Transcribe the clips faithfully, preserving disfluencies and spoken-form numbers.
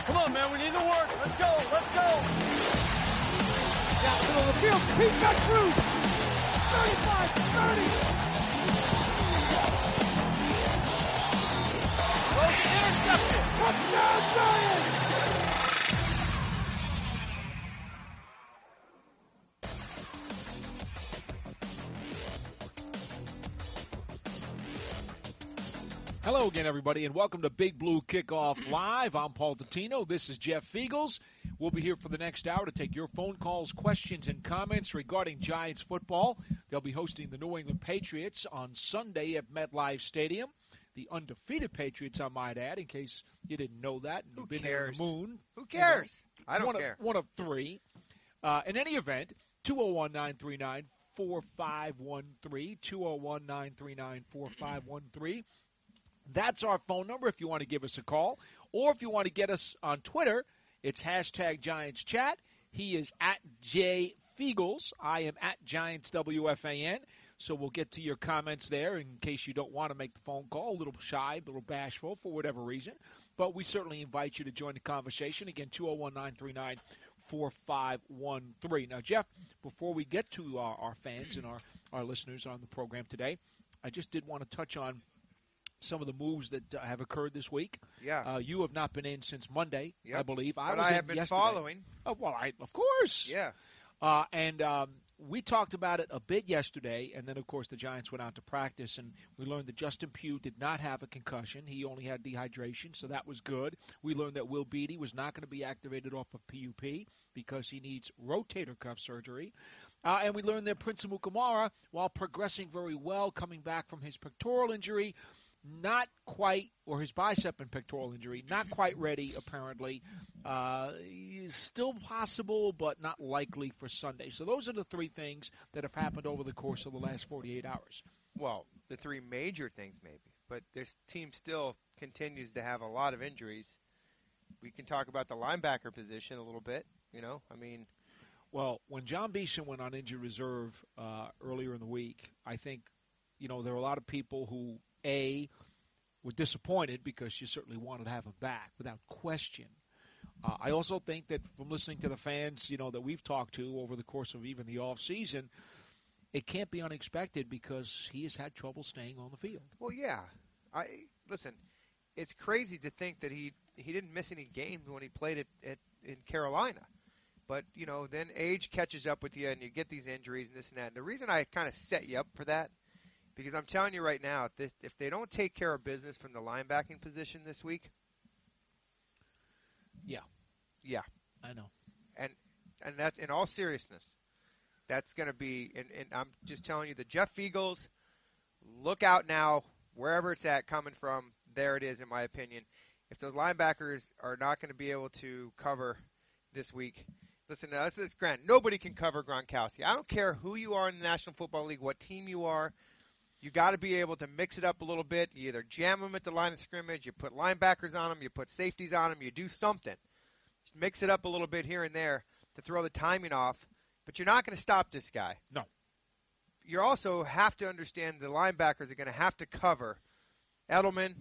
Come on, man. We need the work. Let's go. Let's go. Down the middle of the field. He's got Cruz. thirty-five, thirty. Logan intercepted. Touchdown, Giants. Hello again, everybody, and welcome to Big Blue Kickoff Live. I'm Paul Dottino. This is Jeff Feagles. We'll be here for the next hour to take your phone calls, questions, and comments regarding Giants football. They'll be hosting the New England Patriots on Sunday at MetLife Stadium. The undefeated Patriots, I might add, in case you didn't know that. Who been cares? On the moon. Who cares? You know, I don't one care. Of, one of three. Uh, in any event, two oh one, nine three nine, four five one three, two oh one, nine three nine, four five one three. That's our phone number if you want to give us a call. Or if you want to get us on Twitter, it's hashtag Giants Chat. He is at J Feagles. I am at Giants W F A N. So we'll get to your comments there in case you don't want to make the phone call. A little shy, a little bashful for whatever reason. But we certainly invite you to join the conversation. Again, two oh one, nine three nine, four five one three. Now, Jeff, before we get to our, our fans and our, our listeners on the program today, I just did want to touch on some of the moves that uh, have occurred this week. Yeah. Uh, you have not been in since Monday, Yep. I believe. I But was I in have been yesterday. following. Oh, well, I, of course. Yeah. Uh, and um, we talked about it a bit yesterday, and then, of course, the Giants went out to practice, and we learned that Justin Pugh did not have a concussion. He only had dehydration, so that was good. We learned that Will Beatty was not going to be activated off of P U P because he needs rotator cuff surgery. Uh, and we learned that Prince Amukamara, while progressing very well, coming back from his pectoral injury, not quite, or his bicep and pectoral injury, not quite ready, apparently. Uh, is still possible, but not likely for Sunday. So those are the three things that have happened over the course of the last forty-eight hours. Well, the three major things maybe. But this team still continues to have a lot of injuries. We can talk about the linebacker position a little bit. You know, I mean. Well, when John Beeson went on injured reserve uh, earlier in the week, I think, you know, there were a lot of people who, A, were disappointed because you certainly wanted to have him back without question. Uh, I also think that from listening to the fans, you know, that we've talked to over the course of even the off season, it can't be unexpected because he has had trouble staying on the field. Well, yeah. I listen. It's crazy to think that he he didn't miss any games when he played at, at in Carolina. But, you know, then age catches up with you and you get these injuries and this and that. And the reason I kind of set you up for that, because I'm telling you right now, if, this, if they don't take care of business from the linebacking position this week. Yeah. Yeah. I know. And and that's in all seriousness. That's going to be, and, and I'm just telling you, the Jeff Feagles, look out now, wherever it's at coming from, there it is in my opinion. If those linebackers are not going to be able to cover this week, listen, now, this is Grant. Nobody can cover Gronkowski. I don't care who you are in the National Football League, what team you are. You got to be able to mix it up a little bit. You either jam them at the line of scrimmage, you put linebackers on them, you put safeties on them, you do something. Just mix it up a little bit here and there to throw the timing off. But you're not going to stop this guy. No. You also have to understand the linebackers are going to have to cover Edelman,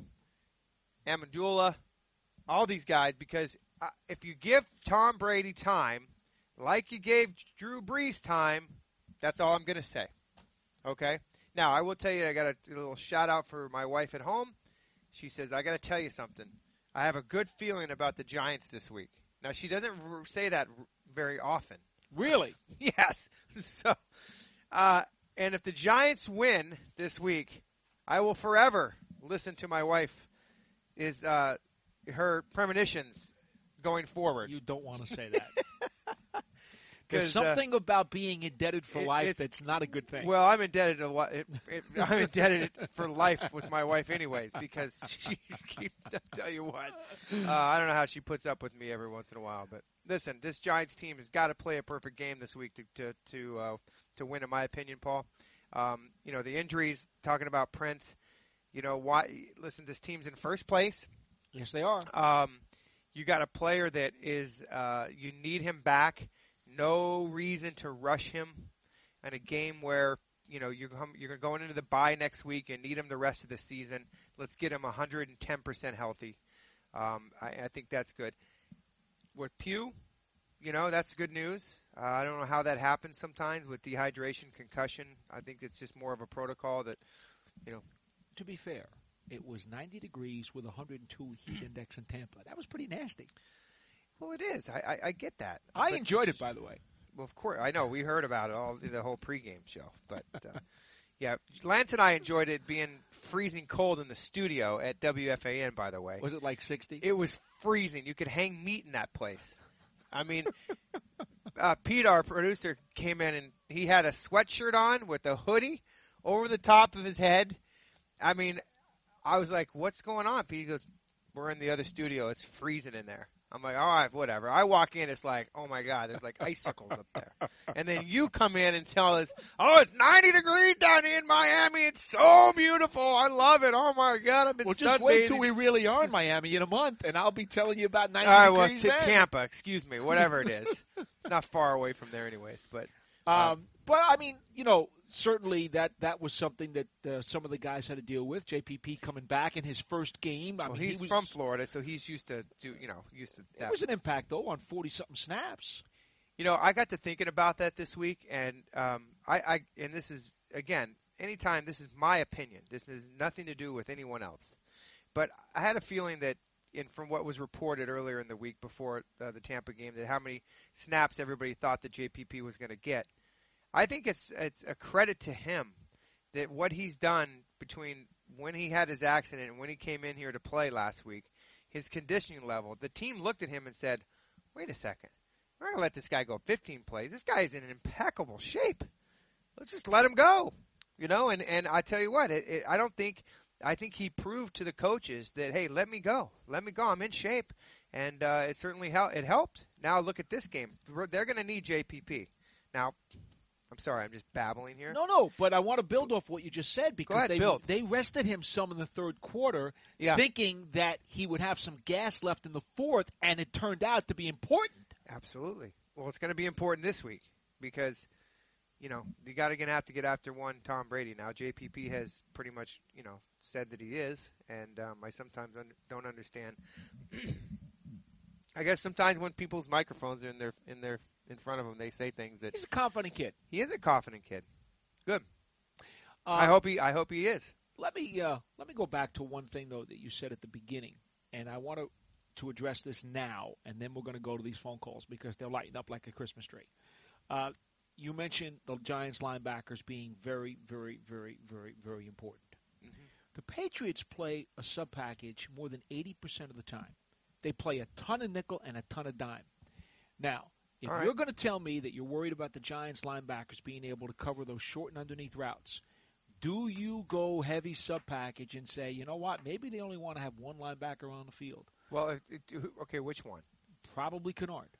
Amendola, all these guys, because uh, if you give Tom Brady time, like you gave Drew Brees time, that's all I'm going to say. Okay? Now, I will tell you, I got a, a little shout-out for my wife at home. She says, I got to tell you something. I have a good feeling about the Giants this week. Now, she doesn't r- say that r- very often. Really? Yes. So, uh, and if the Giants win this week, I will forever listen to my wife, is uh, her premonitions going forward. You don't want to say that. There's 'Cause, uh, something about being indebted for it- life it's- that's not a good thing. Well, I'm indebted to what it, it, I'm indebted for life with my wife, anyways, because she keeps. I'll tell you what, uh, I don't know how she puts up with me every once in a while, but listen, this Giants team has got to play a perfect game this week to to to uh, to win, in my opinion, Paul. Um, you know, the injuries. Talking about Prince, you know why? Listen, this team's in first place. Yes, they are. Um, you got a player that is. Uh, you need him back. No reason to rush him in a game where, you know, you're, you're going into the bye next week and need him the rest of the season. Let's get him one hundred ten percent healthy. Um, I, I think that's good. with Pugh, you know, that's good news. Uh, I don't know how that happens sometimes with dehydration, concussion. I think it's just more of a protocol that, you know. To be fair, it was ninety degrees with one hundred two heat index in Tampa. That was pretty nasty. Well, it is. I, I, I get that. I But enjoyed it, by the way. Well, of course. I know. We heard about it all the whole pregame show. But, uh, yeah, Lance and I enjoyed it being freezing cold in the studio at W F A N, by the way. Was it like sixty? It was freezing. You could hang meat in that place. I mean, uh, Pete, our producer, came in and he had a sweatshirt on with a hoodie over the top of his head. I mean, I was like, what's going on? Pete goes, we're in the other studio. It's freezing in there. I'm like, all right, whatever. I walk in, it's like, oh my God, there's like icicles up there. And then you come in and tell us, oh, it's ninety degrees down in Miami. It's so beautiful. I love it. Oh my God, I've been Well, just wait till sunbathing." we really are in Miami in a month, and I'll be telling you about ninety All right, well, degrees to then. Tampa, excuse me, whatever it is. It's not far away from there anyways, but. Um, but, I mean, you know, certainly that, that was something that uh, some of the guys had to deal with. J P P coming back in his first game. I Well, mean, he's he was, from Florida, so he's used to do, you know, used to that. It was an impact, though, on forty-something snaps. You know, I got to thinking about that this week, and um, I, I, and this is again, anytime this is my opinion. This has nothing to do with anyone else, but I had a feeling that, in from what was reported earlier in the week before uh, the Tampa game, that how many snaps everybody thought that J P P was going to get. I think it's it's a credit to him that what he's done between when he had his accident and when he came in here to play last week, his conditioning level. The team looked at him and said, "Wait a second, we're not going to let this guy go fifteen plays. This guy is in impeccable shape. Let's just let him go." You know, and, and I tell you what, it, it, I don't think I think he proved to the coaches that, hey, let me go, let me go. I'm in shape, and uh, it certainly hel- it helped. Now look at this game; they're going to need J P P now. I'm sorry, I'm just babbling here. No, no, but I want to build off what you just said because ahead, they build. they rested him some in the third quarter, Yeah. thinking that he would have some gas left in the fourth, and it turned out to be important. Absolutely. Well, it's going to be important this week because, you know, you got to gonna have to get after one Tom Brady now. J P P has pretty much, you know, said that he is, and um, I sometimes un- don't understand. I guess sometimes when people's microphones are in their in their in front of them, they say things that He's a confident kid. he is a confident kid. Good. Uh, I hope he. I hope he is. Let me uh, let me go back to one thing though that you said at the beginning, and I want to to address this now, and then we're going to go to these phone calls because they're lighting up like a Christmas tree. Uh, you mentioned the Giants linebackers being very, very, very, very, very important. Mm-hmm. The Patriots play a sub package more than eighty percent of the time. They play a ton of nickel and a ton of dime. Now, if All right. you're going to tell me that you're worried about the Giants linebackers being able to cover those short and underneath routes, do you go heavy sub package and say, you know what, maybe they only want to have one linebacker on the field? Well, it, it, okay, which one? Probably Kennard.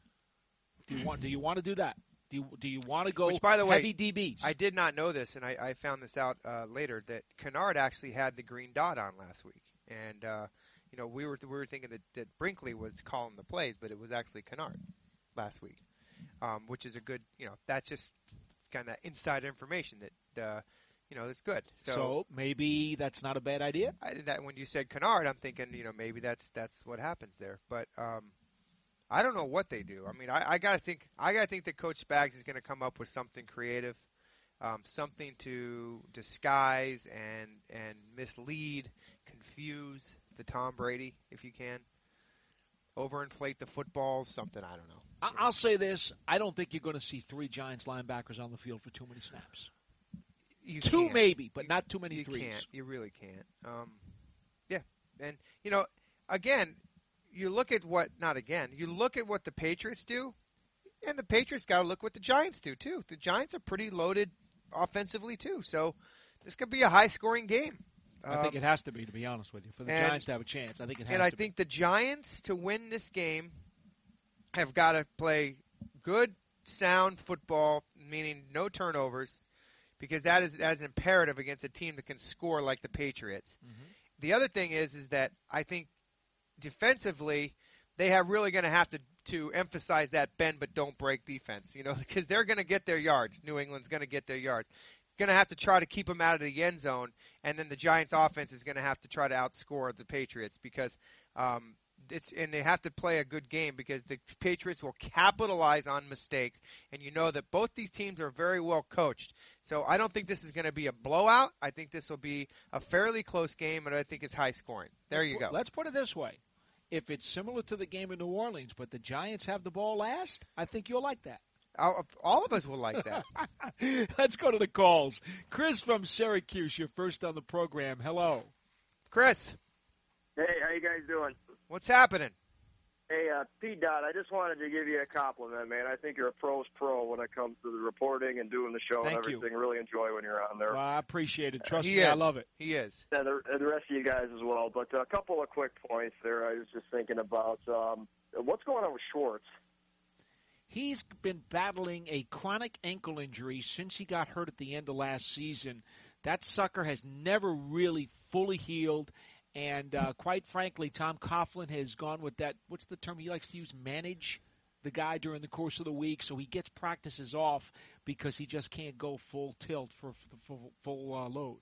Do you want? Do you want to do that? Do you do you want to go Which, by the way, heavy D Bs? I did not know this, and I, I found this out uh, later that Kennard actually had the green dot on last week, and uh, you know we were we were thinking that, that Brinkley was calling the plays, but it was actually Kennard last week, um, which is a good, you know, that's just kind of inside information that uh, you know that's good. So, so maybe that's not a bad idea. I, that when you said Kennard, I'm thinking, you know, maybe that's that's what happens there, but. Um, I don't know what they do. I mean, I, I gotta think. I gotta think that Coach Spags is going to come up with something creative, um, something to disguise and and mislead, confuse the Tom Brady, if you can. Overinflate the footballs, something I don't know. I- I'll say this: I don't think you're going to see three Giants linebackers on the field for too many snaps. You Two can't. maybe, but not too many You threes. can't. You really can't. Um, yeah, and you know, again. You look at what, not again, you look at what the Patriots do, and the Patriots got to look what the Giants do, too. The Giants are pretty loaded offensively, too. So this could be a high-scoring game. I think Um, it has to be, to be honest with you, for the and- Giants to have a chance. I think it has And I to think the Giants, to win this game, have got to play good, sound football, meaning no turnovers, because that is as imperative against a team that can score like the Patriots. Mm-hmm. The other thing is, is that I think defensively, they have really going to have to, to emphasize that bend but don't break defense, you know, because they're going to get their yards. New England's going to get their yards. Going to have to try to keep them out of the end zone, and then the Giants' offense is going to have to try to outscore the Patriots because um, it's and they have to play a good game because the Patriots will capitalize on mistakes, and you know that both these teams are very well coached. So I don't think this is going to be a blowout. I think this will be a fairly close game, and I think it's high scoring. There you go. Let's put it this way. If it's similar to the game in New Orleans, but the Giants have the ball last, I think you'll like that. All, all of us will like that. Let's go to the calls. Chris from Syracuse, you're first on the program. Hello. Chris. Hey, how you guys doing? What's happening? Hey, uh, P-Dot, I just wanted to give you a compliment, man. I think you're a pro's pro when it comes to the reporting and doing the show Thank and everything. you. Really enjoy when you're on there. Well, I appreciate it. Trust he me, is. I love it. He is. And the, and the rest of you guys as well. But a couple of quick points there I was just thinking about. Um, what's going on with Schwartz? He's been battling a chronic ankle injury since he got hurt at the end of last season. That sucker has never really fully healed. And uh, quite frankly, Tom Coughlin has gone with that, what's the term he likes to use, manage the guy during the course of the week. So he gets practices off because he just can't go full tilt for the full, full uh, load.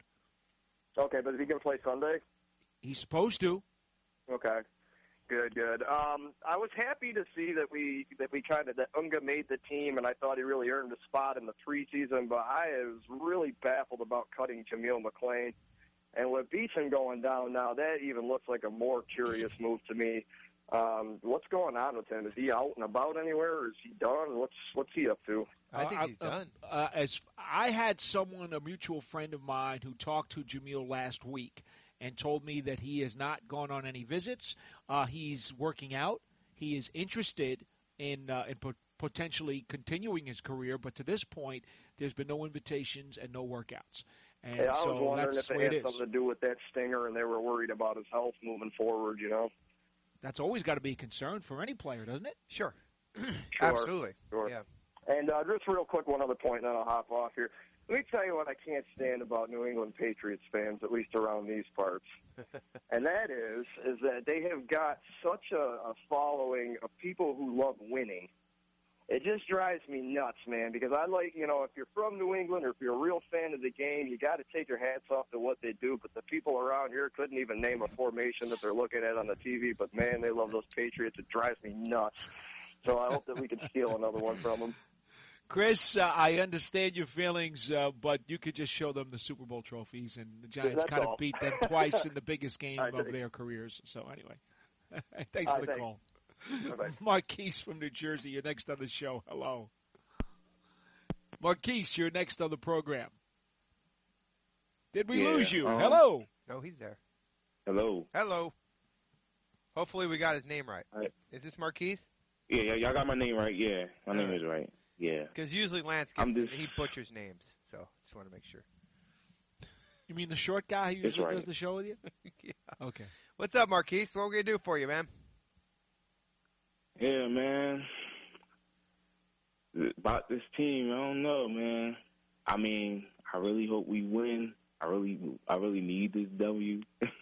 Okay, but is he going to play Sunday? He's supposed to. Okay. Good, good. Um, I was happy to see that we that we kind of that Unga made the team, and I thought he really earned a spot in the preseason. But I was really baffled about cutting Jameel McClain, and with Beeson going down now, that even looks like a more curious move to me. Um, what's going on with him? Is he out and about anywhere, or is he done? What's what's he up to? I think uh, he's uh, done. Uh, as I had someone, a mutual friend of mine, who talked to Jameel last week and told me that he has not gone on any visits. Uh, he's working out. He is interested in uh, in po- potentially continuing his career, but to this point, there's been no invitations and no workouts. And Hey, I so was wondering that's if the it way had it is. something to do with that stinger, and they were worried about his health moving forward. You know. That's always got to be a concern for any player, doesn't it? Sure. Sure. Absolutely. Sure. Yeah. And uh, just real quick, one other point, and then I'll hop off here. Let me tell you what I can't stand about New England Patriots fans, at least around these parts, and that is is that they have got such a, a following of people who love winning. It just drives me nuts, man, because I like, you know, if you're from New England or if you're a real fan of the game, you got to take your hats off to what they do. But the people around here couldn't even name a formation that they're looking at on the T V. But, man, they love those Patriots. It drives me nuts. So I hope that we can steal another one from them. Chris, uh, I understand your feelings, uh, but you could just show them the Super Bowl trophies, and the Giants That's kind all. of beat them twice in the biggest game I of think. their careers. So anyway, thanks I for the think. call. Bye-bye. Marquise from New Jersey, you're next on the show. Hello. Marquise, you're next on the program. Did we Yeah, lose you? um, Hello. No, he's there. Hello. Hello. Hopefully we got his name right. Right. Is this Marquise? Yeah, yeah, y'all got my name right. Yeah, my name Alright. is right. Yeah. Because usually Lance gets I'm just- he butchers names, so just want to make sure. You mean the short guy who That's usually right. does the show with you? Yeah. Okay. What's up, Marquise? What are we gonna do for you, man? Yeah, man. About this team, I don't know, man. I mean, I really hope we win. I really, I really need this W.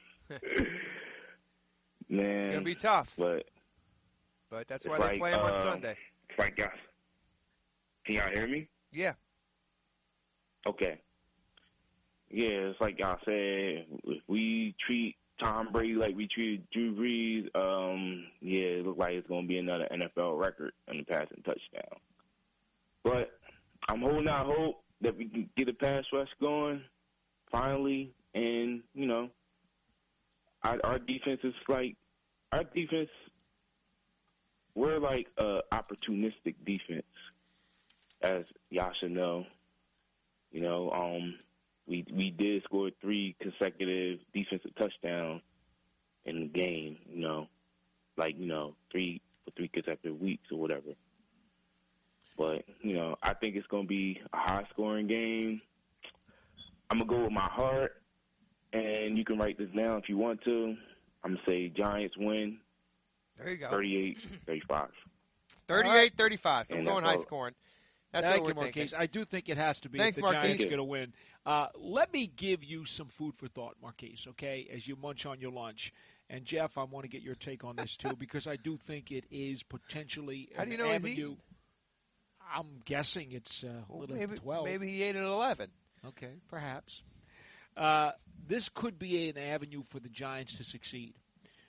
Man, It's gonna be tough, but but that's it's why they like, play him on uh, Sunday. it's like, guys, can y'all hear me? Yeah. Okay. Yeah, it's like y'all said, if we treat Tom Brady like we treated Drew Brees, um, yeah, it looks like it's going to be another N F L record on the passing touchdown. But I'm holding out hope that we can get a pass rush going finally, and, you know, our, our defense is like, our defense, we're like a opportunistic defense, as y'all should know. You know, um, we we did score three consecutive defensive touchdowns in the game, you know, like, you know, three for three consecutive weeks or whatever. But, you know, I think it's going to be a high-scoring game. I'm going to go with my heart, and you can write this down if you want to. I'm going to say Giants win There you go. thirty-eight thirty-five. thirty-eight thirty-five. So we're And going that's high all. scoring. That's Thank what you, we're Marquise. thinking. I do think it has to be Thanks, if the Marquise. Giants are going to win. Uh, let me give you some food for thought, Marquise, okay, as you munch on your lunch. And, Jeff, I want to get your take on this, too, because I do think it is potentially How an do you know he's avenue. eating? I'm guessing it's uh, a Well, little maybe, twelve. maybe he ate at eleven. Okay, perhaps. Uh, this could be an avenue for the Giants to succeed.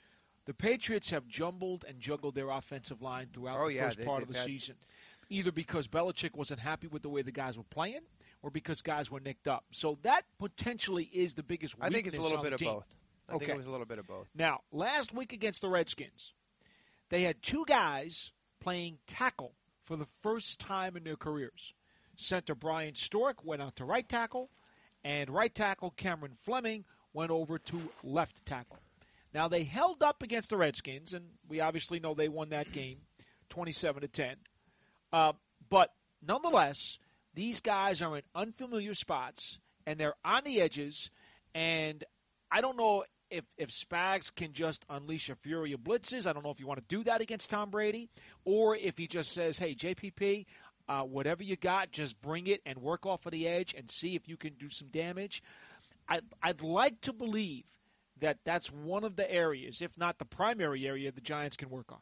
The Patriots have jumbled and juggled their offensive line throughout Oh, the yeah, first they- part of they've the had- season, either because Belichick wasn't happy with the way the guys were playing or because guys were nicked up. So that potentially is the biggest I weakness think it's a little on bit the of team. both. I Okay. think it was a little bit of both. Now, last week against the Redskins, they had two guys playing tackle for the first time in their careers. Center Brian Stork went out to right tackle, and right tackle Cameron Fleming went over to left tackle. Now, they held up against the Redskins, and we obviously know they won that game twenty-seven to ten. Uh, but nonetheless, these guys are in unfamiliar spots, and they're on the edges, and I don't know if, if Spags can just unleash a fury of blitzes. I don't know if you want to do that against Tom Brady, or if he just says, hey, J P P, uh, whatever you got, just bring it and work off of the edge and see if you can do some damage. I, I'd like to believe that that's one of the areas, if not the primary area, the Giants can work on.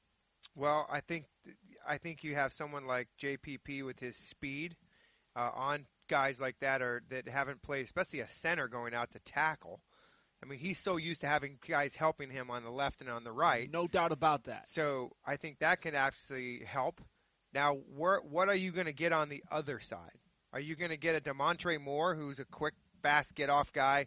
Well, I think I think you have someone like J P P with his speed uh, on guys like that or that haven't played, especially a center going out to tackle. I mean, he's so used to having guys helping him on the left and on the right. No doubt about that. So I think that could actually help. Now, where, what are you going to get on the other side? Are you going to get a DeMontre Moore, who's a quick, fast, get-off guy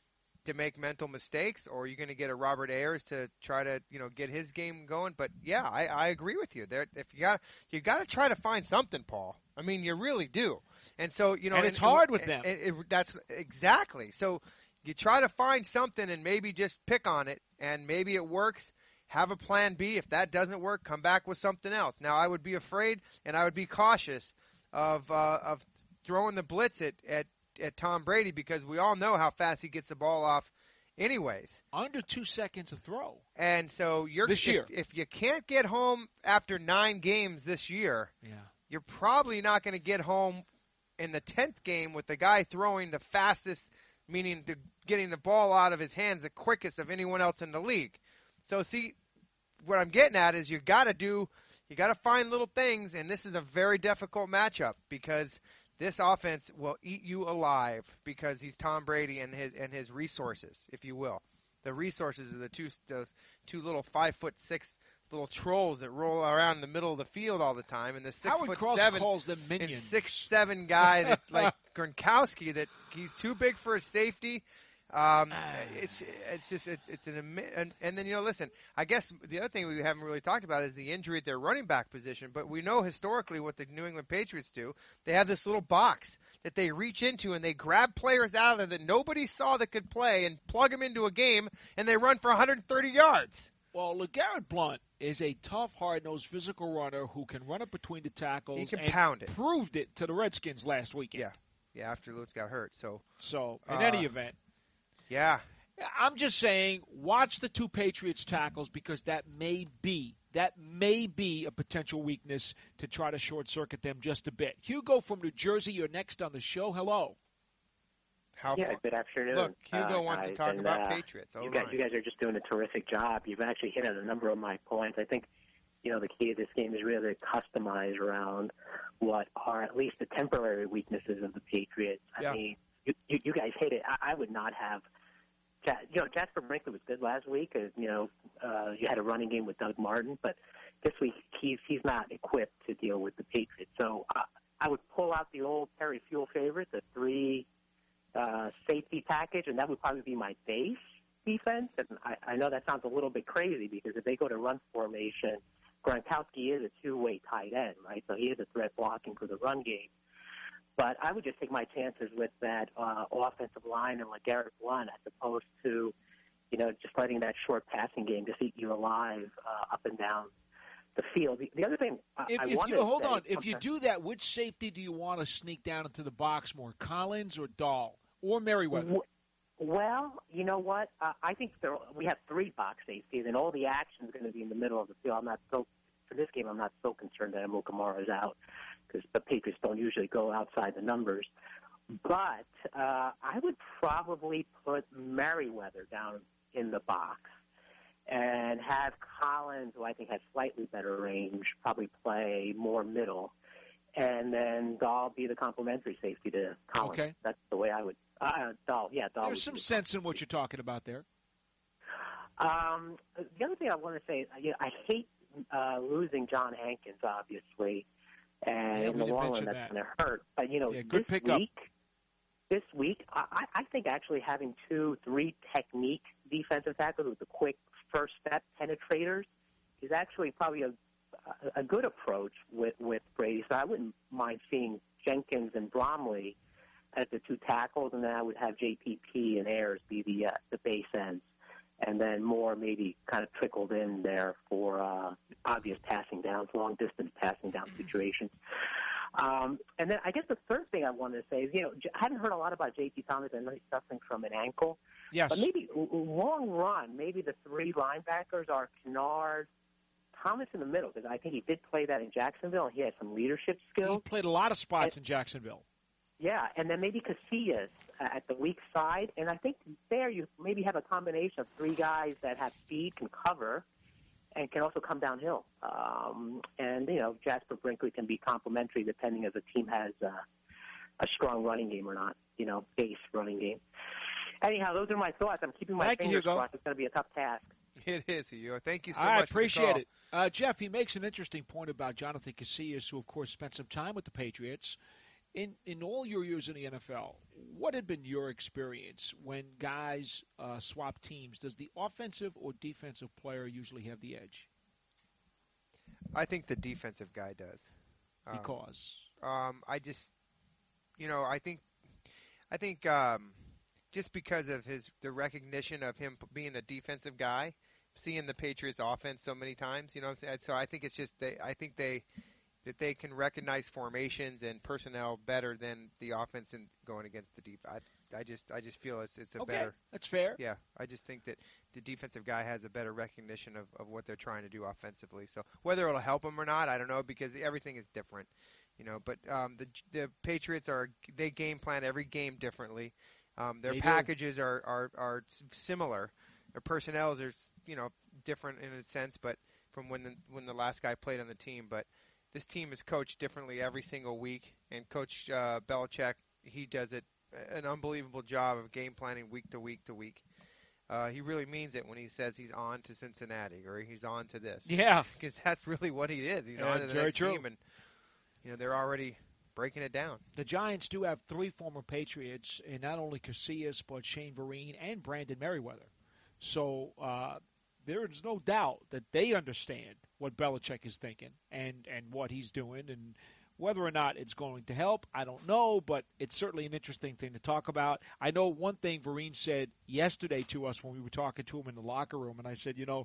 to make mental mistakes, or are you going to get a Robert Ayers to try to, you know, get his game going? But yeah, I, I agree with you. There, if you got, you got to try to find something, Paul. I mean, you really do. And so, you know, And it's hard with them. It, it, that's exactly. So you try to find something and maybe just pick on it, and maybe it works. Have a plan B. If that doesn't work, come back with something else. Now, I would be afraid and I would be cautious of uh, of throwing the blitz at, at, at Tom Brady because we all know how fast he gets the ball off anyways. Under two seconds a throw. And so you're This year. If, if you can't get home after nine games this year, Yeah. you're probably not going to get home in the tenth game with the guy throwing the fastest, meaning the, getting the ball out of his hands the quickest of anyone else in the league. So, see, what I'm getting at is you got to do, you got to find little things, and this is a very difficult matchup because this offense will eat you alive because he's Tom Brady and his and his resources, if you will. The resources are the two those two little five foot six little trolls that roll around in the middle of the field all the time, and the six Howard foot Cross seven calls them and minions. six seven guy that like Gronkowski that he's too big for his safety. Um, it's it's just it, it's an ami- and, and then you know listen, I guess the other thing we haven't really talked about is the injury at their running back position. But we know historically what the New England Patriots do. They have this little box that they reach into and they grab players out of there that nobody saw that could play and plug them into a game and they run for one hundred thirty yards. Well, LeGarrette Blount is a tough, hard-nosed physical runner who can run up between the tackles. He can and pound it. Proved it to the Redskins last weekend. Yeah, yeah. After Lewis got hurt, so So, in Uh, any event, yeah. I'm just saying, watch the two Patriots tackles because that may be that may be a potential weakness to try to short circuit them just a bit. Hugo from New Jersey, you're next on the show. Hello. How Yeah, far? good afternoon. Look, Hugo uh, wants to guys, talk and, about uh, Patriots. You Oh, guys, my. you guys are just doing a terrific job. You've actually hit on a number of my points. I think, you know, the key to this game is really to customize around what are at least the temporary weaknesses of the Patriots. Yeah. I mean, you, you, you guys hit it. I, I would not have. Ja- You know, Jasper Brinkley was good last week. Uh, you know, uh, you had a running game with Doug Martin, but this week he's he's not equipped to deal with the Patriots. So uh, I would pull out the old Perry Fuel favorite, the three uh, safety package, and that would probably be my base defense. And I, I know that sounds a little bit crazy because if they go to run formation, Gronkowski is a two-way tight end, right? So he is a threat blocking for the run game. But I would just take my chances with that uh, offensive line and LeGarrette Blount as opposed to, you know, just letting that short passing game just eat you alive uh, up and down the field. The, the other thing I, If, I if wanted you to hold say, on, if you okay. do that, which safety do you want to sneak down into the box more, Collins or Dahl or Merriweather? W- Well, you know what? Uh, I think there, we have three box safeties, and all the action is going to be in the middle of the field. I'm not so for this game. I'm not so concerned that Emil Kamara is out because the Patriots don't usually go outside the numbers. But uh, I would probably put Merriweather down in the box and have Collins, who I think has slightly better range, probably play more middle, and then Dahl be the complementary safety to Collins. Okay. That's the way I would. Uh, Dahl, yeah, Dahl. There's would some be the sense in what you're talking about there. Um, the other thing I want to say is, you know, I hate uh, losing John Hankins, obviously, and Yeah, in we the didn't long run mention that's that. going to hurt. But you know, Yeah, good this pickup. week, this week, I, I think actually having two, three technique defensive tackles with the quick first step penetrators is actually probably a a good approach with with Brady. So I wouldn't mind seeing Jenkins and Bromley as the two tackles, and then I would have J P P and Ayers be the uh, the base ends, and then more maybe kind of trickled in there for uh, obvious passing downs, long distance passing down situations. Um, and then I guess the third thing I wanted to say is, you know, I haven't heard a lot about J T Thomas. I know he's suffering from an ankle. Yes. But maybe long run, maybe the three linebackers are Kennard, Thomas in the middle, because I think he did play that in Jacksonville, and he had some leadership skills. He played a lot of spots in Jacksonville. Yeah, and then maybe Casillas at the weak side. And I think there you maybe have a combination of three guys that have speed, can cover, and can also come downhill. Um, and, you know, Jasper Brinkley can be complementary depending if the team has uh, a strong running game or not, you know, base running game. Anyhow, those are my thoughts. I'm keeping my Thank you, fingers Hugo. crossed. It's going to be a tough task. It is, Hugo. Thank you so I much appreciate for the call. it. Uh, Jeff, he makes an interesting point about Jonathan Casillas, who, of course, spent some time with the Patriots. In in all your years in the N F L, what had been your experience when guys uh, swap teams? Does the offensive or defensive player usually have the edge? I think the defensive guy does. Um, Because? Um, I just, you know, I think, I think um, just because of his the recognition of him being a defensive guy, seeing the Patriots offense so many times, you know what I'm saying? So I think it's just they. I think they that they can recognize formations and personnel better than the offense in going against the defense. I, I just I just feel it's it's a Okay, better. that's fair. Yeah, I just think that the defensive guy has a better recognition of, of what they're trying to do offensively. So whether it'll help him or not, I don't know, because everything is different, you know. But um, the the Patriots are they game plan every game differently. Um, their They do. packages are, are are similar. Their personnel are you know different in a sense, but from when the, when the last guy played on the team, but. This team is coached differently every single week, and Coach uh, Belichick, he does it an unbelievable job of game planning week to week to week. Uh, he really means it when he says he's on to Cincinnati or he's on to this. Yeah. Because that's really what he is. He's Yeah, on to the very next true. team, and you know they're already breaking it down. The Giants do have three former Patriots, and not only Casillas, but Shane Vereen and Brandon Merriweather. So uh, there is no doubt that they understand what Belichick is thinking and, and what he's doing. And whether or not it's going to help, I don't know, but it's certainly an interesting thing to talk about. I know one thing Vereen said yesterday to us when we were talking to him in the locker room, and I said, you know,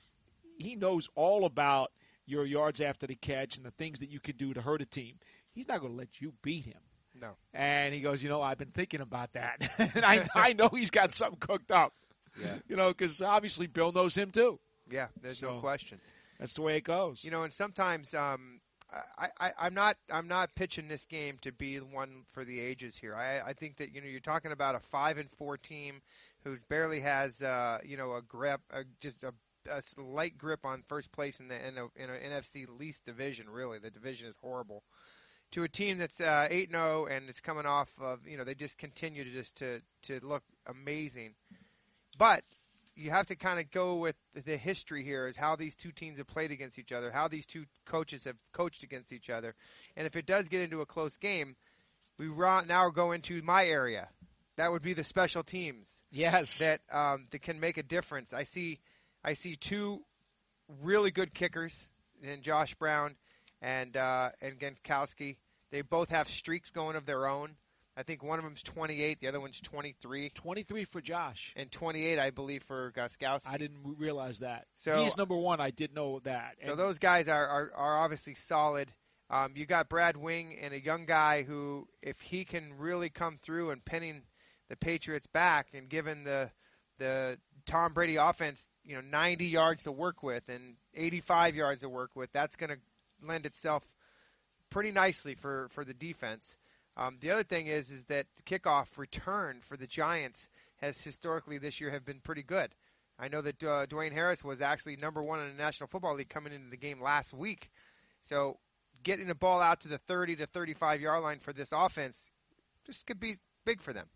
he knows all about your yards after the catch and the things that you can do to hurt a team. He's not going to let you beat him. No. And he goes, you know, I've been thinking about that. and I, I know he's got something cooked up. Yeah. You know, because obviously Bill knows him too. Yeah, there's So- no question. That's the way it goes. You know, and sometimes um, I, I, I'm not I'm not pitching this game to be one for the ages here. I, I think that you know you're talking about a five and four team who barely has uh, you know a grip, a, just a, a light grip on first place in the in a, in a N F C least division. Really, the division is horrible. To a team that's uh, eight and zero and it's coming off of you know they just continue to just to to look amazing, but. You have to kind of go with the history here is how these two teams have played against each other, how these two coaches have coached against each other. And if it does get into a close game, we now go into my area. That would be the special teams. Yes. That um, that can make a difference. I see I see two really good kickers in Josh Brown and uh, and Gronkowski. They both have streaks going of their own. I think one of them's twenty-eight, the other one's twenty-three. twenty-three for Josh. And twenty-eight, I believe, for Gronkowski. I didn't realize that. So- He's number one. I did know that. So And those guys are, are, are obviously solid. Um, you got Brad Wing and a young guy who, if he can really come through and pinning the Patriots back and giving the the Tom Brady offense, you know, ninety yards to work with and eighty-five yards to work with, that's going to lend itself pretty nicely for, for the defense. Um, the other thing is is that the kickoff return for the Giants has historically this year have been pretty good. I know that uh, Dwayne Harris was actually number one in the National Football League coming into the game last week. So getting the ball out to the thirty to thirty-five yard line for this offense, this could be big for them.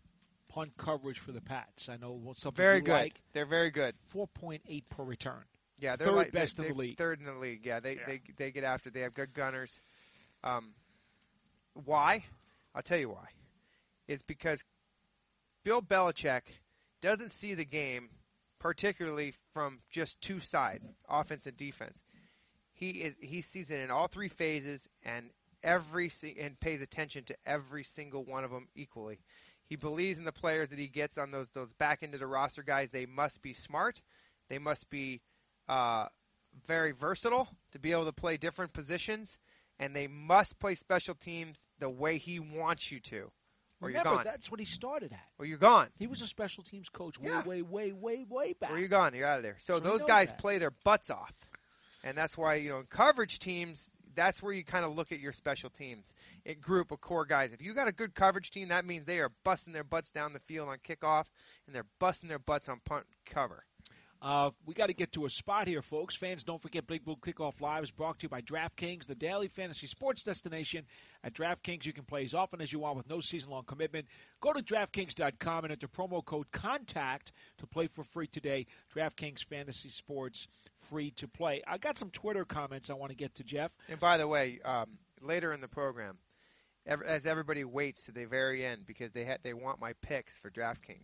punt coverage for the Pats. I know what something Very you good. like. They're very good. four point eight per return. Yeah, they're third like, best they're, in the league. Third in the league. Yeah, they Yeah. they they get after. They have good gunners. Um, why? I'll tell you why. It's because Bill Belichick doesn't see the game particularly from just two sides, offense and defense. He is he sees it in all three phases and every and pays attention to every single one of them equally. He believes in the players that he gets on those those back into the roster guys. They must be smart. They must be uh, very versatile to be able to play different positions, and they must play special teams the way he wants you to, or Remember, you're gone. that's what he started at. Or you're gone. He was a special teams coach way, Yeah. way, way, way, way back. Or you're gone. You're out of there. So, So we those know guys that. play their butts off, and that's why you know in coverage teams. That's where you kind of look at your special teams. A group of core guys. If you got a good coverage team, that means they are busting their butts down the field on kickoff, and they're busting their butts on punt cover. Uh, we got to get to a spot here, folks. Fans, don't forget Big Blue Kickoff Live is brought to you by DraftKings, the daily fantasy sports destination. At DraftKings, you can play as often as you want with no season-long commitment. Go to DraftKings dot com and enter promo code CONTACT to play for free today. DraftKings Fantasy Sports, free to play. I got some Twitter comments I want to get to, Jeff. And by the way, um, later in the program, ev- as everybody waits to the very end because they ha- they want my picks for DraftKings.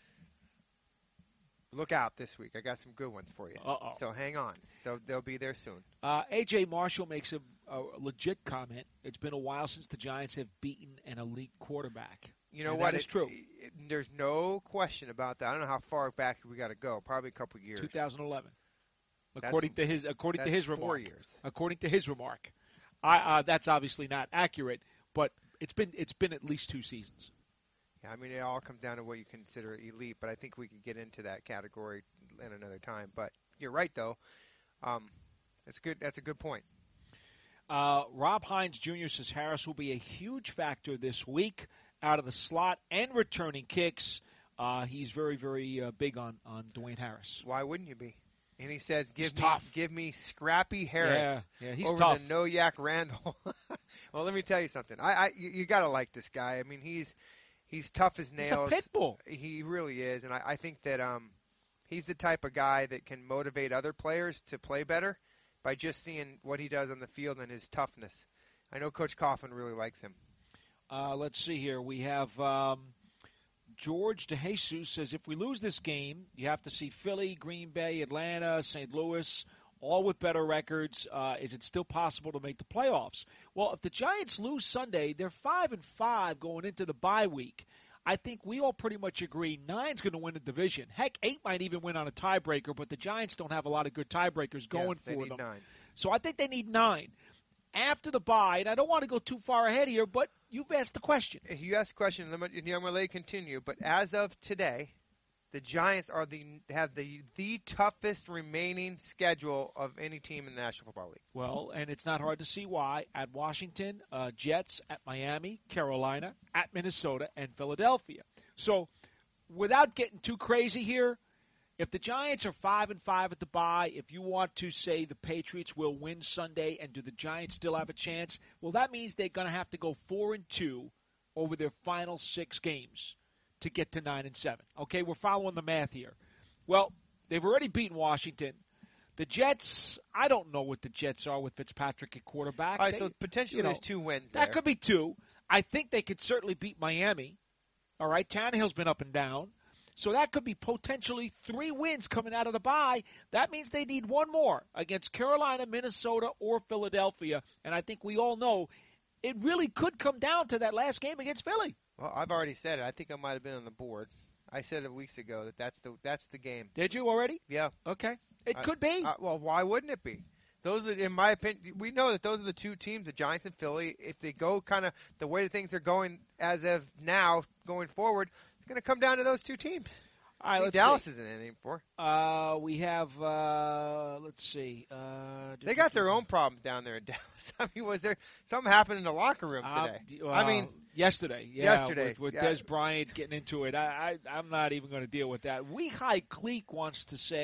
Look out this week. I got some good ones for you. Uh-oh. So hang on. They'll, they'll be there soon. Uh, A J Marshall makes a, a legit comment. It's been a while since the Giants have beaten an elite quarterback. You know And what? That is It- true. it- there's no question about that. I don't know how far back we got to go. Probably a couple years. two thousand eleven, That's- according to his according to that's his four remark. years. According to his remark, I, uh, that's obviously not accurate, but it's been it's been at least two seasons. Yeah, I mean, it all comes down to what you consider elite, but I think we could get into that category in another time. But you're right, though. Um, it's good. That's a good point. Uh, Rob Hines Junior says Harris will be a huge factor this week out of the slot and returning kicks. Uh, he's very, very uh, big on, on Dwayne Harris. Why wouldn't you be? And he says, "Give He's me, tough. give me Scrappy Harris Yeah, yeah, he's over tough. the Noyak Randall." Well, let me tell you something. I, I you, you got to like this guy. I mean, he's he's tough as He's nails. a pit bull. He really is, and I, I think that um, he's the type of guy that can motivate other players to play better by just seeing what he does on the field and his toughness. I know Coach Coughlin really likes him. Uh, let's see here. We have um, George DeJesus says if we lose this game, you have to see Philly, Green Bay, Atlanta, Saint Louis, all with better records. Uh, is it still possible to make the playoffs? Well, if the Giants lose Sunday, they're five and five going into the bye week. I think we all pretty much agree nine's going to win the division. Heck, eight might even win on a tiebreaker, but the Giants don't have a lot of good tiebreakers going Yeah, they for need them. nine. So I think they need nine. After the bye, and I don't want to go too far ahead here, but you've asked the question. If you ask a question, I'm going to let you continue. But as of today, the Giants are the have the the toughest remaining schedule of any team in the National Football League. Well, and it's not hard to see why. At Washington, uh, Jets, at Miami, Carolina, at Minnesota, and Philadelphia. So, without getting too crazy here, if the Giants are five and five at the bye, if you want to say the Patriots will win Sunday, and do the Giants still have a chance? Well, that means they're going to have to go four and two over their final six games to get to nine and seven. Okay, we're following the math here. Well, they've already beaten Washington. The Jets, I don't know what the Jets are with Fitzpatrick at quarterback. All right, They- so potentially you know, there's two wins That there. could be two. I think they could certainly beat Miami. All right, Tannehill's been up and down. So that could be potentially three wins coming out of the bye. That means they need one more against Carolina, Minnesota, or Philadelphia. And I think we all know it really could come down to that last game against Philly. Well, I've already said it. I think I might have been on the board. I said it weeks ago that that's the that's the game. Did you already? Yeah. Okay. It I- could be. Uh, well, why wouldn't it be? Those, are, in my opinion, we know that those are the two teams, the Giants and Philly. If they go kind of the way things are going as of now, going forward, it's going to come down to those two teams. All right, I think let's Dallas see. isn't in anymore. Uh, we have, uh, let's see. Uh, They got their own problems down there in Dallas. I mean, was there something happened in the locker room Uh, today? d- well, I mean, yesterday. Yeah, yesterday, With, with yeah. Des Bryant getting into it. I, I, I'm not even going to deal with that. We High Cleek wants to say,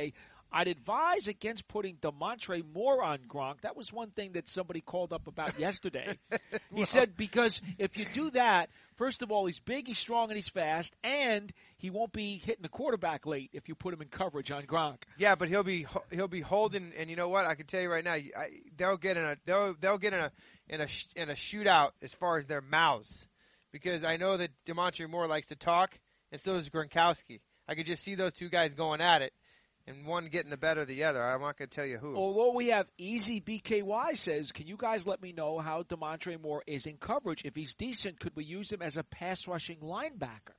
I'd advise against putting DeMontre Moore on Gronk. That was one thing that somebody called up about yesterday. He well, said because if you do that, first of all, he's big, he's strong, and he's fast, and he won't be hitting the quarterback late if you put him in coverage on Gronk. Yeah, but he'll be he'll be holding, and you know what? I can tell you right now, I, they'll get in a they'll they'll get in a in a in a shootout as far as their mouths, because I know that DeMontre Moore likes to talk, and so does Gronkowski. I could just see those two guys going at it, and one getting the better of the other. I'm not going to tell you who. Although we have Easy B K Y says, can you guys let me know how DeMontre Moore is in coverage? If he's decent, could we use him as a pass-rushing linebacker?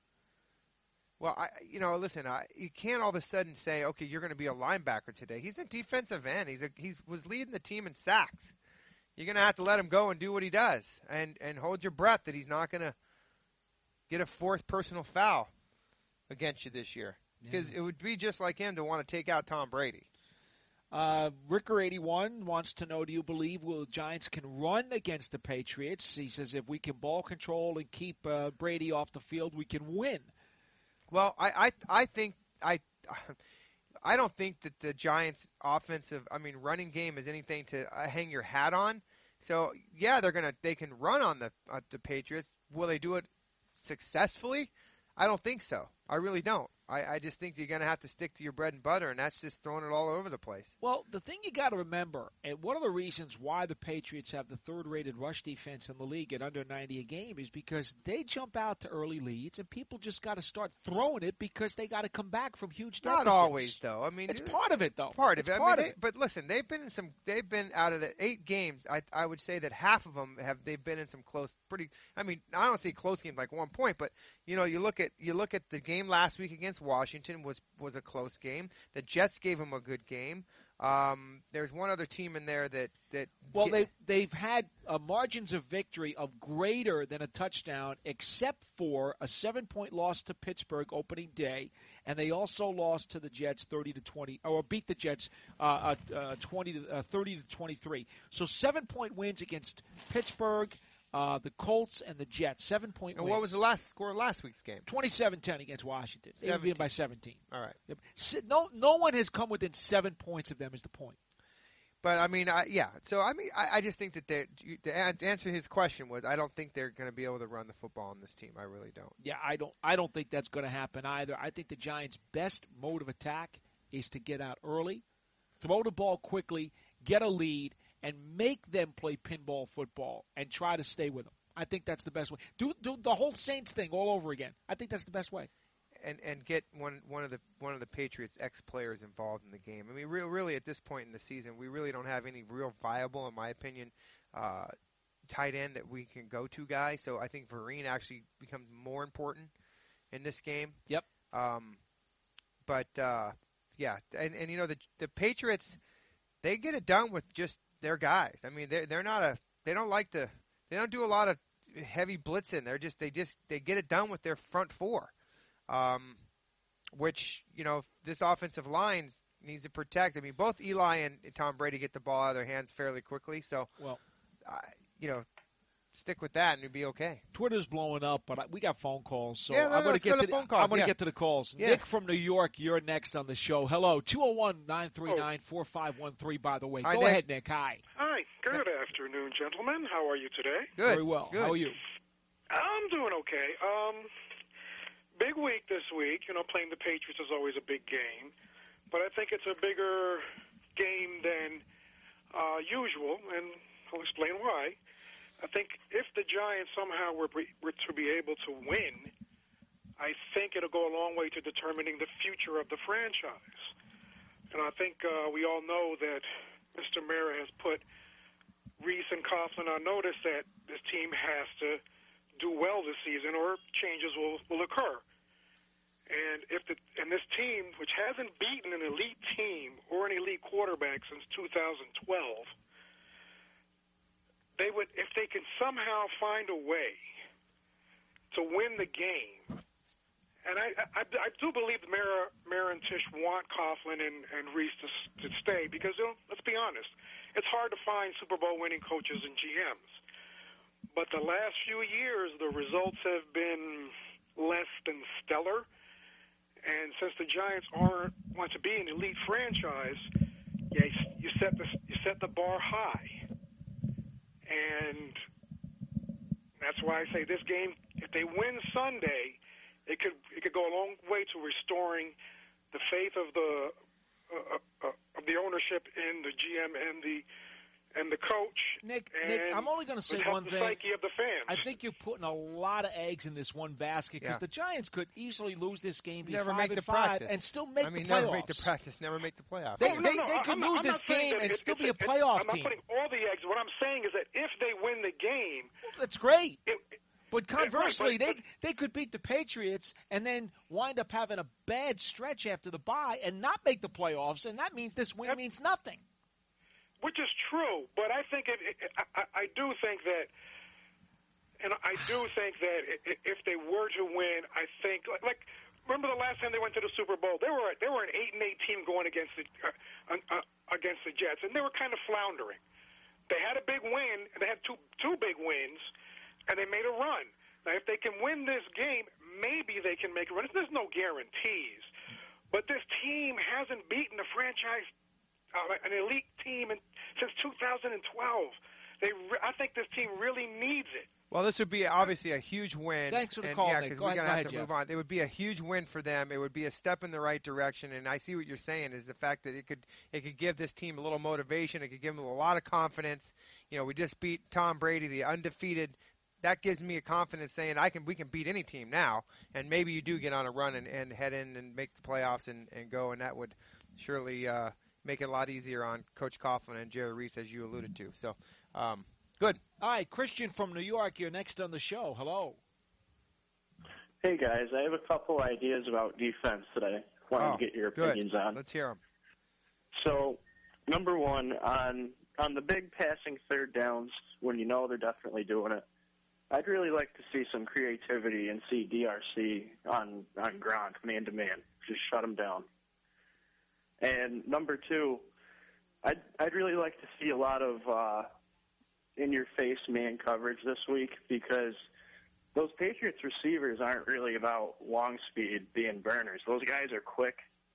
Well, I, you know, listen, I, you can't all of a sudden say, okay, you're going to be a linebacker today. He's a defensive end. He's a, he's was leading the team in sacks. You're going to have to let him go and do what he does, and and hold your breath that he's not going to get a fourth personal foul against you this year, because yeah. It would be just like him to want to take out Tom Brady. Uh, Ricker eighty-one wants to know, do you believe the Giants can run against the Patriots? He says if we can ball control and keep uh, Brady off the field, we can win. Well, I, I, I think I, I don't think that the Giants' offensive, I mean, running game is anything to uh, hang your hat on. So yeah, they're gonna they can run on the uh, the Patriots. Will they do it successfully? I don't think so. I really don't. I, I just think you're going to have to stick to your bread and butter, and that's just throwing it all over the place. Well, the thing you got to remember, and one of the reasons why the Patriots have the third-rated rush defense in the league at under ninety a game is because they jump out to early leads, and people just got to start throwing it because they got to come back from huge deficits. Not always, though. I mean, it's part of it, though. Part of it's it. Part I mean, of they, it. But listen, they've been in some. They've been out of the eight games. I I would say that half of them have. They've been in some close, pretty. I mean, I don't say close games like one point, but you know, you look at you look at the game last week against Washington was was a close game. The Jets gave them a good game. Um, there's one other team in there that that. Well, they they've had uh, margins of victory of greater than a touchdown, except for a seven-point loss to Pittsburgh opening day, and they also lost to the Jets thirty to twenty, or beat the Jets uh, uh, twenty to uh, thirty to twenty-three. So seven-point wins against Pittsburgh. Uh, the Colts and the Jets, seven-point wins. And what was the last score of last week's game? twenty-seven ten against Washington. They were beaten by seventeen. All right. No, no one has come within seven points of them is the point. But, I mean, I, yeah. So, I mean, I, I just think that they're, to answer his question was I don't think they're going to be able to run the football on this team. I really don't. Yeah, I don't I don't think that's going to happen either. I think the Giants' best mode of attack is to get out early, throw the ball quickly, get a lead, and make them play pinball football and try to stay with them. I think that's the best way. Do, do the whole Saints thing all over again. I think that's the best way. And and get one one of the one of the Patriots ex players involved in the game. I mean, real really at this point in the season, we really don't have any real viable, in my opinion, uh, tight end that we can go to guy. So I think Vereen actually becomes more important in this game. Yep. Um, but uh, yeah, and and you know the the Patriots, they get it done with just their guys. I mean, they're they're not a they don't like to they don't do a lot of heavy blitzing. They're just they just they get it done with their front four, um, which you know this offensive line needs to protect. I mean, both Eli and Tom Brady get the ball out of their hands fairly quickly. So, well, uh, you know, stick with that and you'll be okay. Twitter's blowing up, but I, we got phone calls, so yeah, no, I'm going to get to the, phone calls. I'm going to yeah. get to the calls. Yeah. Nick from New York, you're next on the show. Hello, two oh one, nine three nine, four five one three, by the way. Hi, Go Nick. ahead, Nick. Hi. Hi. Good afternoon, gentlemen. How are you today? Good. Very well. Good. How are you? I'm doing okay. Um, big week this week. You know, playing the Patriots is always a big game, but I think it's a bigger game than uh, usual, and I'll explain why. I think if the Giants somehow were, were to be able to win, I think it'll go a long way to determining the future of the franchise. And I think uh, we all know that Mister Mara has put Reese and Coughlin on notice that this team has to do well this season or changes will, will occur. And if the, and this team, which hasn't beaten an elite team or an elite quarterback since two thousand twelve, they would, if they can somehow find a way to win the game. And I, I, I do believe Mara, Mara and Tisch want Coughlin and, and Reese to, to stay because, you know, let's be honest, it's hard to find Super Bowl winning coaches and G Ms. But the last few years, the results have been less than stellar. And since the Giants aren't want to be an elite franchise, yeah, you set the you set the bar high, and that's why I say this game, if they win Sunday, it could it could go a long way to restoring the faith of the uh, uh, of the ownership in the G M and the and the coach. Nick, and Nick, I'm only going to say would help one the thing. psyche of the fans. I think you're putting a lot of eggs in this one basket because Yeah. the Giants could easily lose this game, be Never five make and the five, practice. and still make I mean, the playoffs. never make the practice, never make the playoffs. They, Oh, no, they, no, they could I'm not- lose I'm this not saying game that and it- still it's be a it- playoff I'm not team. putting all the eggs. What I'm saying is that if they win the game, That's great. it, But Yeah, right, conversely, but- they they could beat the Patriots and then wind up having a bad stretch after the bye and not make the playoffs, and that means this win means nothing. which is true, but I think it, it, I, I do think that, and I do think that i- i- if they were to win, I think like, like remember the last time they went to the Super Bowl, they were they were an eight and eight team going against the uh, uh, against the Jets, and they were kind of floundering. They had a big win, and they had two two big wins, and they made a run. Now, if they can win this game, maybe they can make a run. There's no guarantees, but this team hasn't beaten a franchise, uh, an elite team, in, since two thousand twelve. They, re- I think this team really needs it. Well, this would be obviously a huge win. Thanks for the and, call, yeah, Nick. because Go we're ahead- going go to have ahead, to move Jeff. on. It would be a huge win for them. It would be a step in the right direction, and I see what you're saying is the fact that it could it could give this team a little motivation. It could give them a lot of confidence. You know, we just beat Tom Brady, the undefeated. That gives me a confidence saying I can we can beat any team now, and maybe you do get on a run and, and head in and make the playoffs and, and go, and that would surely uh, make it a lot easier on Coach Coughlin and Jerry Reese, as you alluded to. So, um, good. All right, Christian from New York, you're next on the show. Hello. Hey, guys. I have a couple ideas about defense that I wanted Oh, to get your good. opinions on. Let's hear them. So, number one, on on the big passing third downs, when you know they're definitely doing it, I'd really like to see some creativity and see D R C on, on Gronk, man-to-man. Just shut him down. And number two, I'd, I'd really like to see a lot of uh, in-your-face man coverage this week because those Patriots receivers aren't really about long speed being burners. Those guys are quick,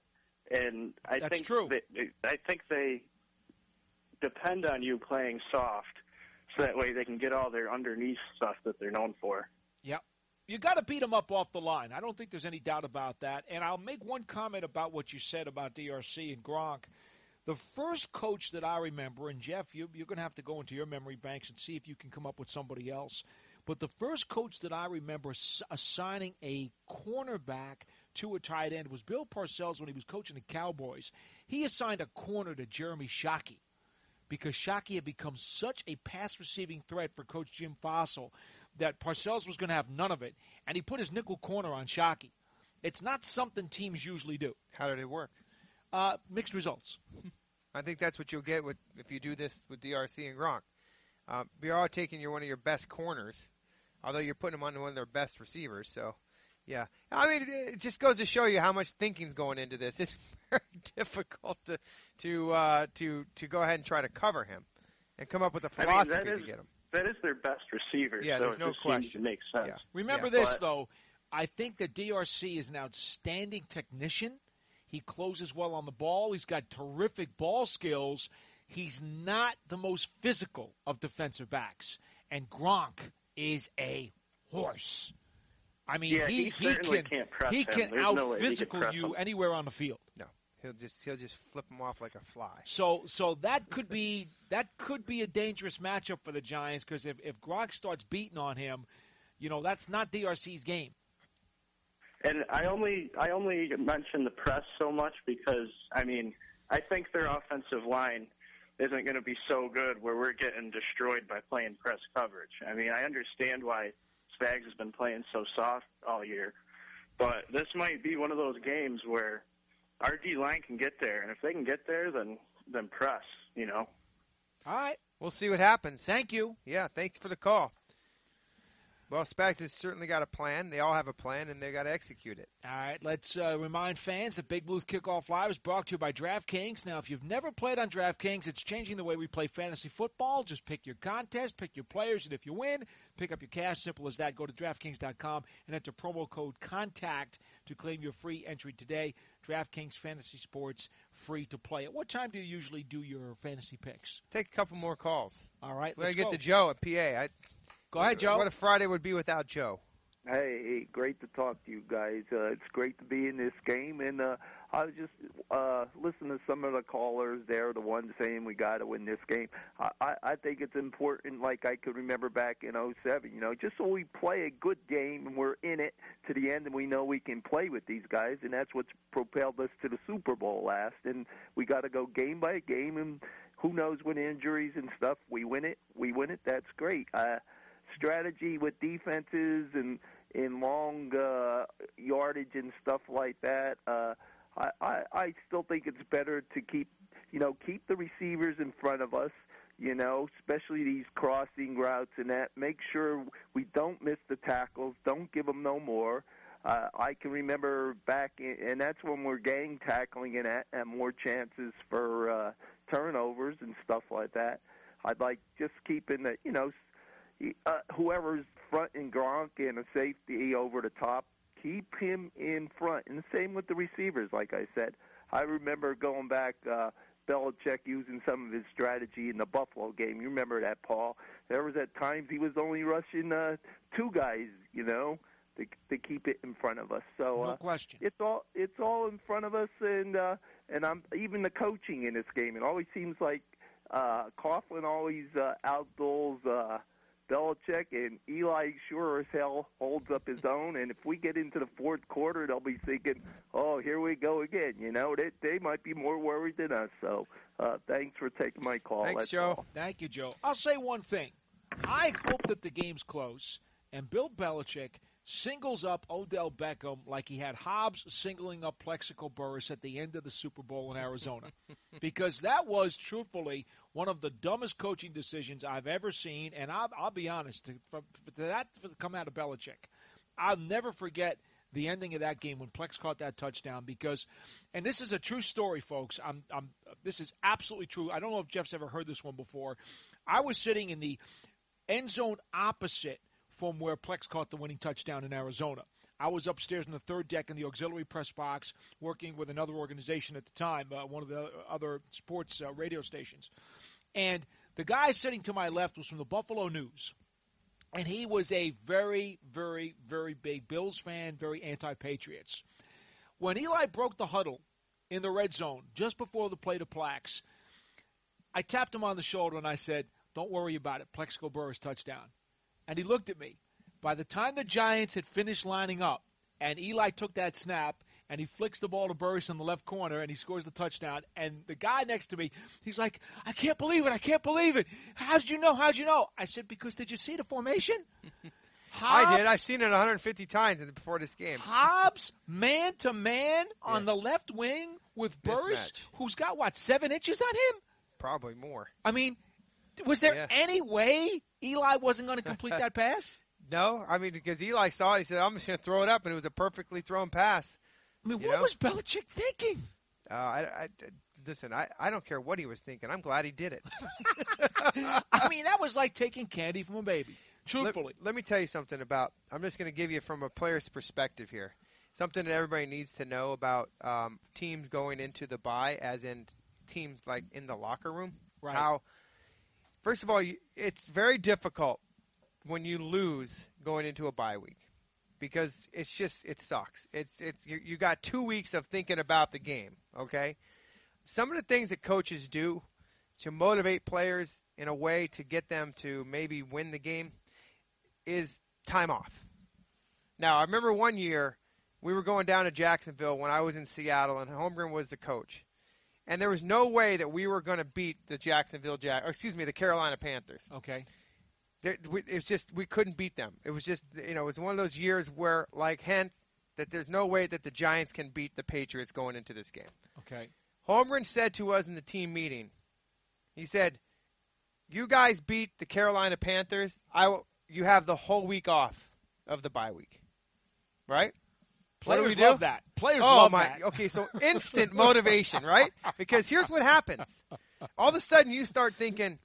and I That's think true. They, I think they depend on you playing soft, so that way they can get all their underneath stuff that they're known for. Yep. You got to beat them up off the line. I don't think there's any doubt about that. And I'll make one comment about what you said about D R C and Gronk. The first coach that I remember, and Jeff, you, you're going to have to go into your memory banks and see if you can come up with somebody else. But the first coach that I remember s- assigning a cornerback to a tight end was Bill Parcells when he was coaching the Cowboys. He assigned a corner to Jeremy Shockey because Shockey had become such a pass-receiving threat for Coach Jim Fossil that Parcells was going to have none of it, and he put his nickel corner on Shockey. It's not something teams usually do. How did it work? Uh, mixed results. I think that's what you'll get with if you do this with D R C and Gronk. Uh, you're all taking your one of your best corners, although you're putting them on one of their best receivers. So, yeah, I mean, it just goes to show you how much thinking's going into this. It's very difficult to to uh, to to go ahead and try to cover him and come up with a I mean, philosophy that is, to get him. that is their best receiver, Yeah, so there's it no just seems question. to make sense. Yeah. Remember Yeah. this, But- though. I think that D R C is an outstanding technician. He closes well on the ball. He's got terrific ball skills. He's not the most physical of defensive backs. And Gronk is a horse. I mean, Yeah, he, he he certainly can can't press he him. can There's out no way he could physical press you him. anywhere on the field. No, he'll just he'll just flip him off like a fly. So so that could be that could be a dangerous matchup for the Giants because if, if Gronk starts beating on him, you know, that's not D R C's game. And I only I only mention the press so much because I mean I think their offensive line isn't going to be so good where we're getting destroyed by playing press coverage. I mean I understand why Spags has been playing so soft all year, but this might be one of those games where our D line can get there, and if they can get there, then then press. You know. All right. We'll see what happens. Thank you. Yeah, thanks for the call. Well, Spags has certainly got a plan. They all have a plan, and they got to execute it. All right, let's uh, remind fans that Big Blue's Kickoff Live is brought to you by DraftKings. Now, if you've never played on DraftKings, it's changing the way we play fantasy football. Just pick your contest, pick your players, and if you win, pick up your cash. Simple as that. Go to DraftKings dot com and enter promo code CONTACT to claim your free entry today. DraftKings Fantasy Sports, free to play. At what time do you usually do your fantasy picks? Take a couple more calls. All right, We're let's going to go. get to Joe at P A. I, Go ahead, Joe. What a Friday would be without Joe. Hey, great to talk to you guys. Uh, it's great to be in this game, and uh, I was just uh, listening to some of the callers there, the ones saying we got to win this game. I, I, I think it's important, like I could remember back in oh seven, you know, just so we play a good game and we're in it to the end and we know we can play with these guys, and that's what's propelled us to the Super Bowl last. And we got to go game by game, and who knows with injuries and stuff. We win it, we win it, that's great. Uh, strategy with defenses and in long uh, yardage and stuff like that. Uh, I, I, I still think it's better to keep, you know, keep the receivers in front of us, you know, especially these crossing routes and that. Make sure we don't miss the tackles. Don't give them no more. Uh, I can remember back, in, and that's when we're gang tackling and at, and more chances for uh, turnovers and stuff like that. I'd like just keeping the, you know, Uh, whoever's front in Gronk and a safety over the top, keep him in front. And the same with the receivers, like I said. I remember going back, uh, Belichick using some of his strategy in the Buffalo game. You remember that, Paul? There was at times he was only rushing uh, two guys, you know, to, to keep it in front of us. So uh, no question. It's all it's all in front of us, and uh, and I'm even the coaching in this game. It always seems like uh, Coughlin always uh, outduels uh, Belichick, and Eli sure as hell holds up his own. And if we get into the fourth quarter, they'll be thinking, oh, here we go again. You know, they, they might be more worried than us. So uh, thanks for taking my call. Thanks, That's Joe. all. Thank you, Joe. I'll say one thing. I hope that the game's close, and Bill Belichick singles up Odell Beckham like he had Hobbs singling up Plexico Burress at the end of the Super Bowl in Arizona. Because that was, truthfully, one of the dumbest coaching decisions I've ever seen. And I'll, I'll be honest, to, for, for that to come out of Belichick, I'll never forget the ending of that game when Plex caught that touchdown. Because, and this is a true story, folks. I'm, I'm, this is absolutely true. I don't know if Jeff's ever heard this one before. I was sitting in the end zone opposite from where Plex caught the winning touchdown in Arizona. I was upstairs in the third deck in the auxiliary press box working with another organization at the time, uh, one of the other sports uh, radio stations. And the guy sitting to my left was from the Buffalo News. And he was a very, very, very big Bills fan, very anti-Patriots. When Eli broke the huddle in the red zone just before the play to Plex, I tapped him on the shoulder and I said, don't worry about it, Plexico Burress touchdown. And he looked at me. By the time the Giants had finished lining up, and Eli took that snap, and he flicks the ball to Burress in the left corner, and he scores the touchdown, and the guy next to me, he's like, I can't believe it, I can't believe it. How did you know, how did you know? I said, because did you see the formation? Hobbs, I did. I've seen it one hundred fifty times before this game. Hobbs, man-to-man on yeah. the left wing with Burress, Mismatch. Who's got, what, seven inches on him? Probably more. I mean, was there yeah. any way Eli wasn't going to complete that pass? No, I mean, because Eli saw it, he said, I'm just going to throw it up, and it was a perfectly thrown pass. I mean, you what know? was Belichick thinking? Uh, I, I, listen, I, I don't care what he was thinking. I'm glad he did it. I mean, that was like taking candy from a baby, truthfully. Let, let me tell you something about, I'm just going to give you from a player's perspective here, something that everybody needs to know about um, teams going into the bye, as in teams like in the locker room. Right. How, first of all, you, it's very difficult when you lose going into a bye week, because it's just, it sucks. It's, it's, you, you got two weeks of thinking about the game. Okay. Some of the things that coaches do to motivate players in a way to get them to maybe win the game is time off. Now, I remember one year we were going down to Jacksonville when I was in Seattle, and Holmgren was the coach. And there was no way that we were going to beat the Jacksonville Jack, or excuse me, the Carolina Panthers. Okay. There, we, it was just, we couldn't beat them. It was just, you know, it was one of those years where, like, hence, that there's no way that the Giants can beat the Patriots going into this game. Okay. Holmgren said to us in the team meeting, he said, you guys beat the Carolina Panthers, I will, you have the whole week off of the bye week, right? What do Players we do? love that. Players oh love my, that. Okay, so instant motivation, right? Because here's what happens. All of a sudden you start thinking,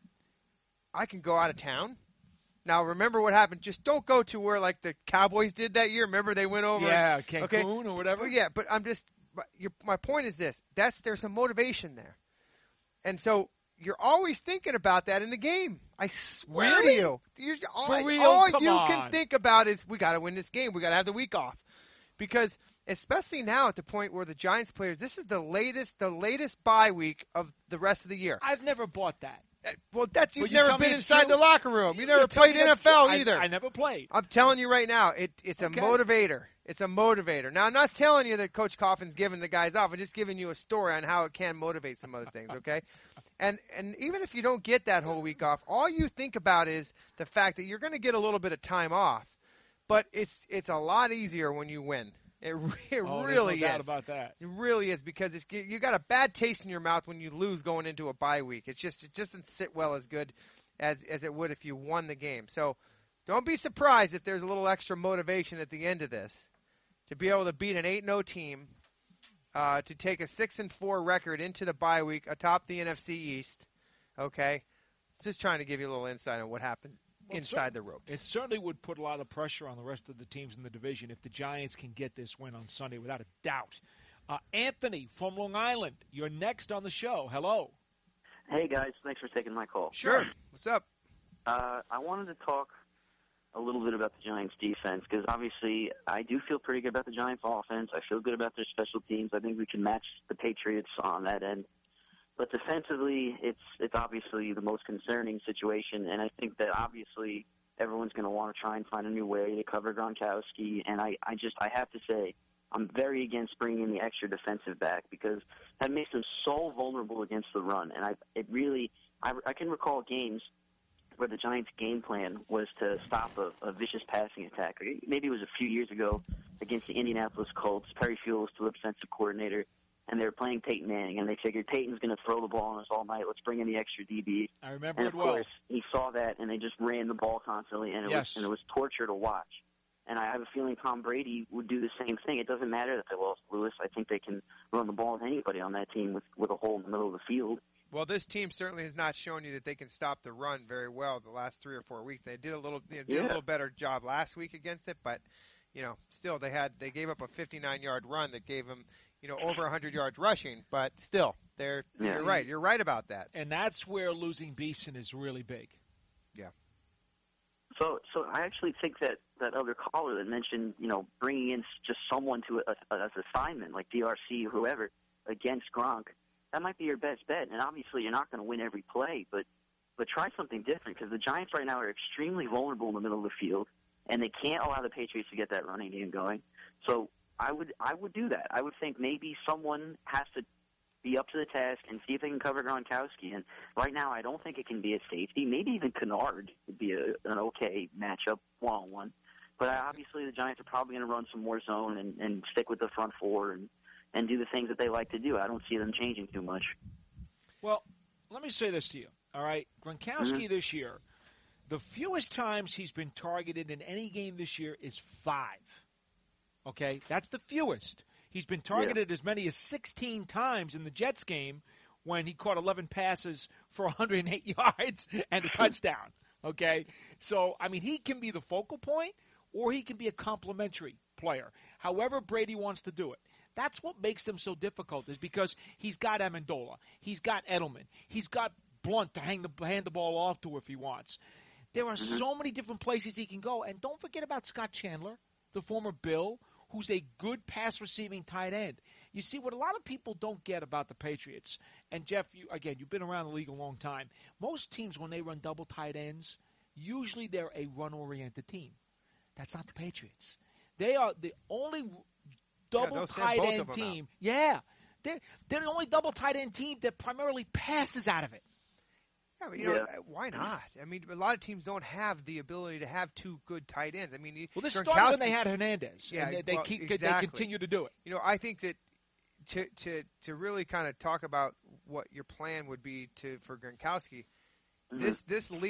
I can go out of town. Now, remember what happened. Just don't go to where, like, the Cowboys did that year. Remember they went over? Yeah, Cancun okay? or whatever. Well, yeah, but I'm just – your, my point is this. That's There's some motivation there. And so you're always thinking about that in the game. I swear Really? to you. You're, all For real? all Come you on. can think about is we got to win this game. We got to have the week off. Because especially now at the point where the Giants players – this is the latest the latest bye week of the rest of the year. I've never bought that. Well, that's you've Will you never tell me been it's inside true? the locker room. You You never tell me played that's N F L true. I- either. I never played. I'm telling you right now, it, it's a Okay. motivator. It's a motivator. Now, I'm not telling you that Coach Coffin's giving the guys off. I'm just giving you a story on how it can motivate some other things, okay? And and even if you don't get that whole week off, all you think about is the fact that you're going to get a little bit of time off. But it's it's a lot easier when you win. It, re- it Oh, there's really no doubt is. about that. It really is because it's, you got a bad taste in your mouth when you lose going into a bye week. It's just it just doesn't sit well as good as as it would if you won the game. So don't be surprised if there's a little extra motivation at the end of this to be able to beat an eight and oh team, uh, to take a six and four record into the bye week atop the N F C East. Okay, just trying to give you a little insight on what happened Well, inside cer- the ropes. It certainly would put a lot of pressure on the rest of the teams in the division if the Giants can get this win on Sunday, without a doubt. Uh, Anthony from Long Island, you're next on the show. Hello. Hey, guys. Thanks for taking my call. Sure. What's up? Uh, I wanted to talk a little bit about the Giants' defense because obviously I do feel pretty good about the Giants' offense. I feel good about their special teams. I think we can match the Patriots on that end. But defensively, it's it's obviously the most concerning situation, and I think that obviously everyone's going to want to try and find a new way to cover Gronkowski. And I, I just I have to say I'm very against bringing in the extra defensive back because that makes them so vulnerable against the run. And I it really I, I can recall games where the Giants' game plan was to stop a, a vicious passing attack. Maybe it was a few years ago against the Indianapolis Colts. Perry Fuel was still the defensive coordinator. And they were playing Peyton Manning, and they figured Peyton's going to throw the ball on us all night. Let's bring in the extra D B. I remember and it of well. course, he saw that, and they just ran the ball constantly, and it Yes. was and it was torture to watch. And I have a feeling Tom Brady would do the same thing. It doesn't matter that they lost Lewis. I think they can run the ball with anybody on that team with with a hole in the middle of the field. Well, this team certainly has not shown you that they can stop the run very well the last three or four weeks. They did a little, they did Yeah. a little better job last week against it, but you know, still they had they gave up a fifty-nine yard run that gave them, you know, over one hundred yards rushing. But still, they're Yeah. you're right. You're right about that. And that's where losing Beeson is really big. Yeah. So, so I actually think that that other caller that mentioned, you know, bringing in just someone to a, a, as assignment like D R C or whoever against Gronk, that might be your best bet. And obviously, you're not going to win every play, but but try something different because the Giants right now are extremely vulnerable in the middle of the field, and they can't allow the Patriots to get that running game going. So I would I would do that. I would think maybe someone has to be up to the task and see if they can cover Gronkowski. And right now, I don't think it can be a safety. Maybe even Kennard would be a, an okay matchup one-on-one. But obviously, the Giants are probably going to run some more zone and, and stick with the front four and, and do the things that they like to do. I don't see them changing too much. Well, let me say this to you, all right? Gronkowski Mm-hmm. this year, the fewest times he's been targeted in any game this year is five. Okay? That's the fewest. He's been targeted yeah. as many as sixteen times in the Jets game when he caught eleven passes for one hundred eight yards and a touchdown. Okay? So, I mean, he can be the focal point or he can be a complementary player, however Brady wants to do it. That's what makes them so difficult is because he's got Amendola. He's got Edelman. He's got Blunt to hang the, hand the ball off to if he wants. There are Mm-hmm. so many different places he can go. And don't forget about Scott Chandler, the former Bill, who's a good pass-receiving tight end. You see, what a lot of people don't get about the Patriots, and Jeff, you, again, you've been around the league a long time. Most teams, when they run double tight ends, usually they're a run-oriented team. That's not the Patriots. They are the only double yeah, tight end team. Out. Yeah. They're, they're the only double tight end team that primarily passes out of it. Yeah, but you know, Yeah. why not? I mean, a lot of teams don't have the ability to have two good tight ends. I mean, Well, this Gronkowski, started when they had Hernandez. Yeah, and they, they, well, keep, exactly. they continue to do it. You know, I think that to to to really kind of talk about what your plan would be to for Gronkowski, Mm-hmm. this this league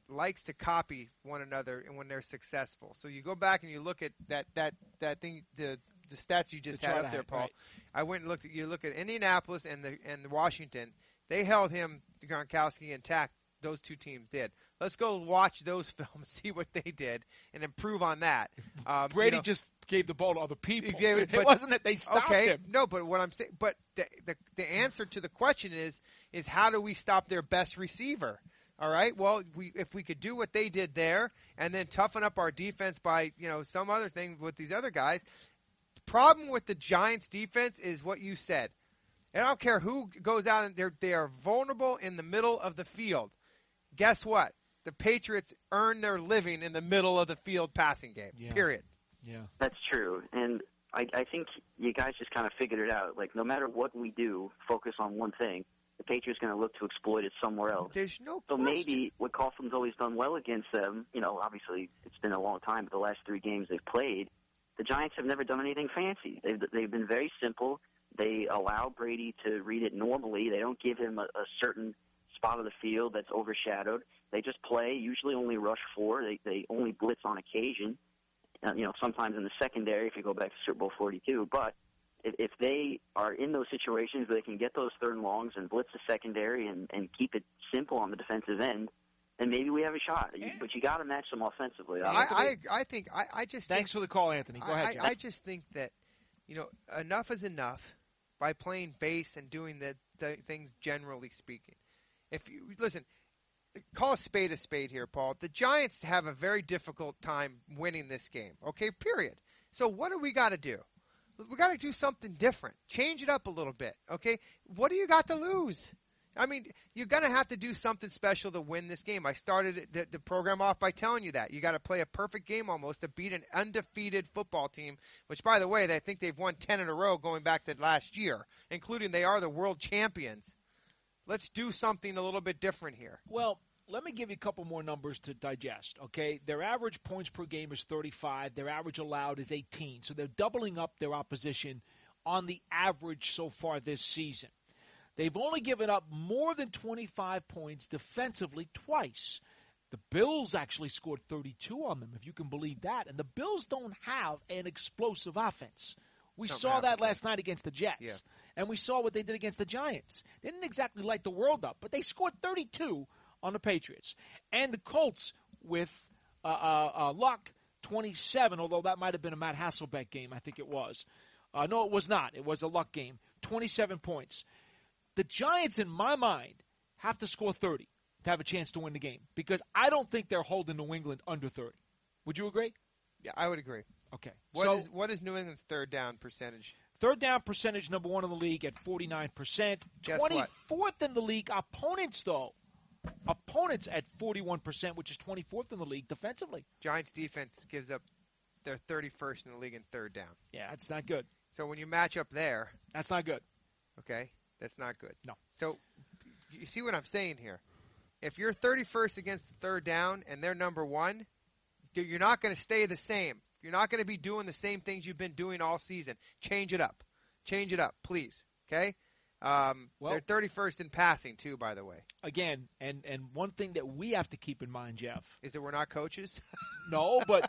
likes to copy one another and when they're successful. So you go back and you look at that that that thing the the stats you just The had chart up I there, had, Paul. right. I went and looked at you look at Indianapolis and the and the Washington. They held him Gronkowski intact. Those two teams did. Let's go watch those films and see what they did and improve on that. Um, Brady you know, just gave the ball to other people. He gave It, but- wasn't that they stopped okay, him. No, but what I'm saying, but the, the the answer to the question is is how do we stop their best receiver? All right. Well, we if we could do what they did there, and then toughen up our defense by you know some other thing with these other guys. Problem with the Giants' defense is what you said. And I don't care who goes out and they're they are vulnerable in the middle of the field. Guess what? The Patriots earn their living in the middle of the field passing game. Yeah. Period. Yeah. That's true, and I, I think you guys just kind of figured it out. Like, no matter what we do, focus on one thing. The Patriots going to look to exploit it somewhere else. There's no So question. maybe what Coughlin's always done well against them, you know, obviously it's been a long time, but the last three games they've played, the Giants have never done anything fancy. They've, they've been very simple. They allow Brady to read it normally. They don't give him a, a certain spot of the field that's overshadowed. They just play, usually only rush four. They, they only blitz on occasion, uh, you know, sometimes in the secondary if you go back to Super Bowl forty-two. But if, if they are in those situations where they can get those third and longs and blitz the secondary and, and keep it simple on the defensive end, then maybe we have a shot. You, but you got to match them offensively. I, I I think I, I just Thanks think, for the call, Anthony. Go ahead, I, Jeff. I, I just think that you know enough is enough by playing base and doing the, the things generally speaking. If you listen, call a spade a spade here, Paul. The Giants have a very difficult time winning this game. Okay, period. So what do we got to do? We got to do something different. Change it up a little bit. Okay, what do you got to lose? I mean, you're going to have to do something special to win this game. I started the, the program off by telling you that. You got to play a perfect game almost to beat an undefeated football team, which, by the way, I think they've won ten in a row going back to last year, including they are the world champions. Let's do something a little bit different here. Well, let me give you a couple more numbers to digest, okay? Their average points per game is thirty-five. Their average allowed is eighteen. So they're doubling up their opposition on the average so far this season. They've only given up more than twenty-five points defensively twice. The Bills actually scored thirty-two on them, if you can believe that. And the Bills don't have an explosive offense. We Something saw happened. that last night against the Jets. Yeah. And we saw what they did against the Giants. They didn't exactly light the world up, but they scored thirty-two on the Patriots. And the Colts with uh, uh, uh, Luck, twenty-seven, although that might have been a Matt Hasselbeck game, I think it was. Uh, no, it was not. It was a Luck game. twenty-seven points. The Giants, in my mind, have to score thirty to have a chance to win the game because I don't think they're holding New England under thirty. Would you agree? Yeah, I would agree. Okay. What so, is what is New England's third down percentage? Third down percentage, number one in the league at forty-nine percent. Guess what? twenty-fourth in the league. Opponents, though. Opponents at forty-one percent, which is twenty-fourth in the league defensively. Giants defense gives up their thirty-first in the league in third down. Yeah, that's not good. So when you match up there, That's not good. okay, that's not good. No. So you see what I'm saying here? If you're thirty-first against the third down and they're number one, you're not going to stay the same. You're not going to be doing the same things you've been doing all season. Change it up. Change it up, please. Okay? Um, Well- they're thirty-first in passing, too, by the way. Again, and, and one thing that we have to keep in mind, Jeff. Is that we're not coaches? No, but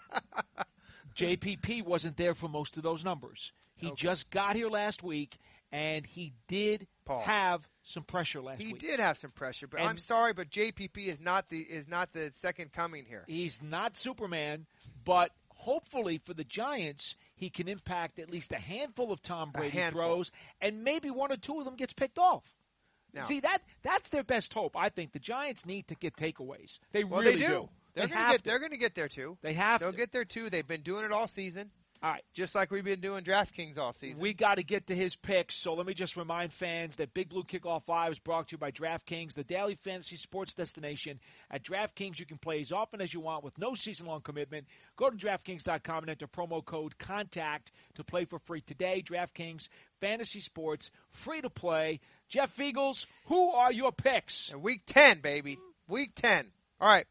J P P wasn't there for most of those numbers. He Okay. just got here last week, and he did Paul. have some pressure last He week. did have some pressure, but And- I'm sorry, but J P P is not the is not the second coming here. He's not Superman, but hopefully for the Giants, he can impact at least a handful of Tom A Brady handful. throws, and maybe one or two of them gets picked off. Now- See, that that's their best hope. I think the Giants need to get takeaways. They Well, really they do. They're They gonna have get to. they're going to get there too. They have They'll to. get there too. They've been doing it all season. All right. Just like we've been doing DraftKings all season. We got to get to his picks, so let me just remind fans that Big Blue Kickoff Live is brought to you by DraftKings, the daily fantasy sports destination. At DraftKings, you can play as often as you want with no season-long commitment. Go to DraftKings dot com and enter promo code CONTACT to play for free today. DraftKings, fantasy sports, free to play. Jeff Eagles, who are your picks? And week ten, baby. Week ten. All right.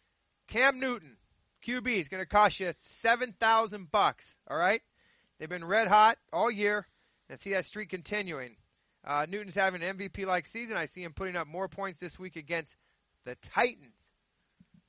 Cam Newton, Q B, is going to cost you seven thousand bucks. All right? They've been red hot all year. And see that streak continuing. Uh, Newton's having an M V P-like season. I see him putting up more points this week against the Titans.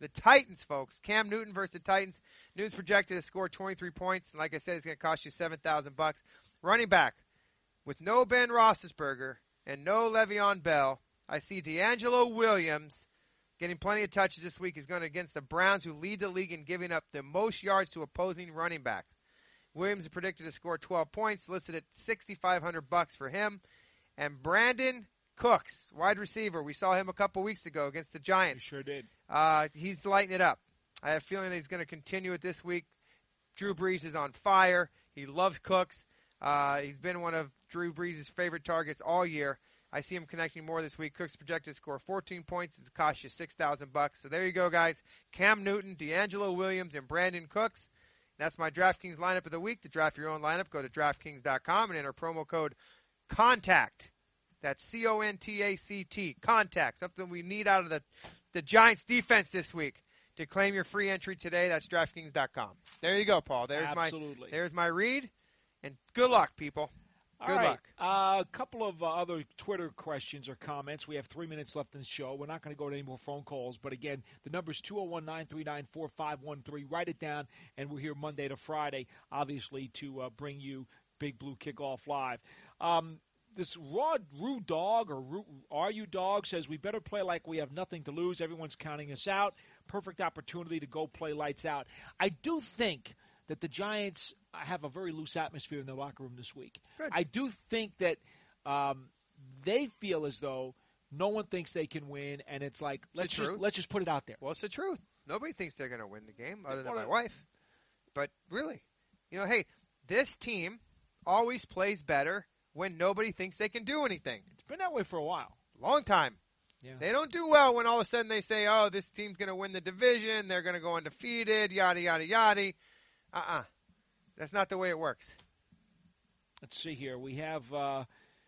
The Titans, folks. Cam Newton versus the Titans. Newton's projected to score twenty-three points. And like I said, it's going to cost you seven thousand bucks. Running back. With no Ben Roethlisberger and no Le'Veon Bell, I see D'Angelo Williams getting plenty of touches this week. He's going against the Browns, who lead the league in giving up the most yards to opposing running backs. Williams is predicted to score twelve points, listed at sixty-five hundred bucks for him. And Brandon Cooks, wide receiver. We saw him a couple weeks ago against the Giants. We sure did. Uh, he's lighting it up. I have a feeling that he's going to continue it this week. Drew Brees is on fire. He loves Cooks. Uh, he's been one of Drew Brees' favorite targets all year. I see him connecting more this week. Cooks projected to score fourteen points. It's cost you six thousand bucks. So there you go, guys. Cam Newton, D'Angelo Williams, and Brandon Cooks. That's my DraftKings lineup of the week. To draft your own lineup, go to DraftKings dot com and enter promo code CONTACT. That's C O N T A C T. CONTACT. Something we need out of the, the Giants defense this week. To claim your free entry today, that's DraftKings dot com. There you go, Paul. There's Absolutely. my there's my read. And good luck, people. Good All right. luck. Uh, a couple of uh, other Twitter questions or comments. We have three minutes left in the show. We're not going to go to any more phone calls. But, again, the number is two oh one, nine three nine, four five one three. Write it down, and we're here Monday to Friday, obviously, to uh, bring you Big Blue Kickoff Live. Um, this Raw Rue Dog, or Rue, Are You Dog, says we better play like we have nothing to lose. Everyone's counting us out. Perfect opportunity to go play lights out. I do think that the Giants have a very loose atmosphere in their locker room this week. Good. I do think that um, they feel as though no one thinks they can win, and it's like, It's let's the just truth. let's just put it out there. Well, it's the truth. Nobody thinks they're going to win the game other than Well, my uh, wife. But really, you know, hey, this team always plays better when nobody thinks they can do anything. It's been that way for a while. Long time. Yeah. They don't do well when all of a sudden they say, oh, this team's going to win the division, they're going to go undefeated, yada, yada, yada. Uh-uh. That's not the way it works. Let's see here. We have uh,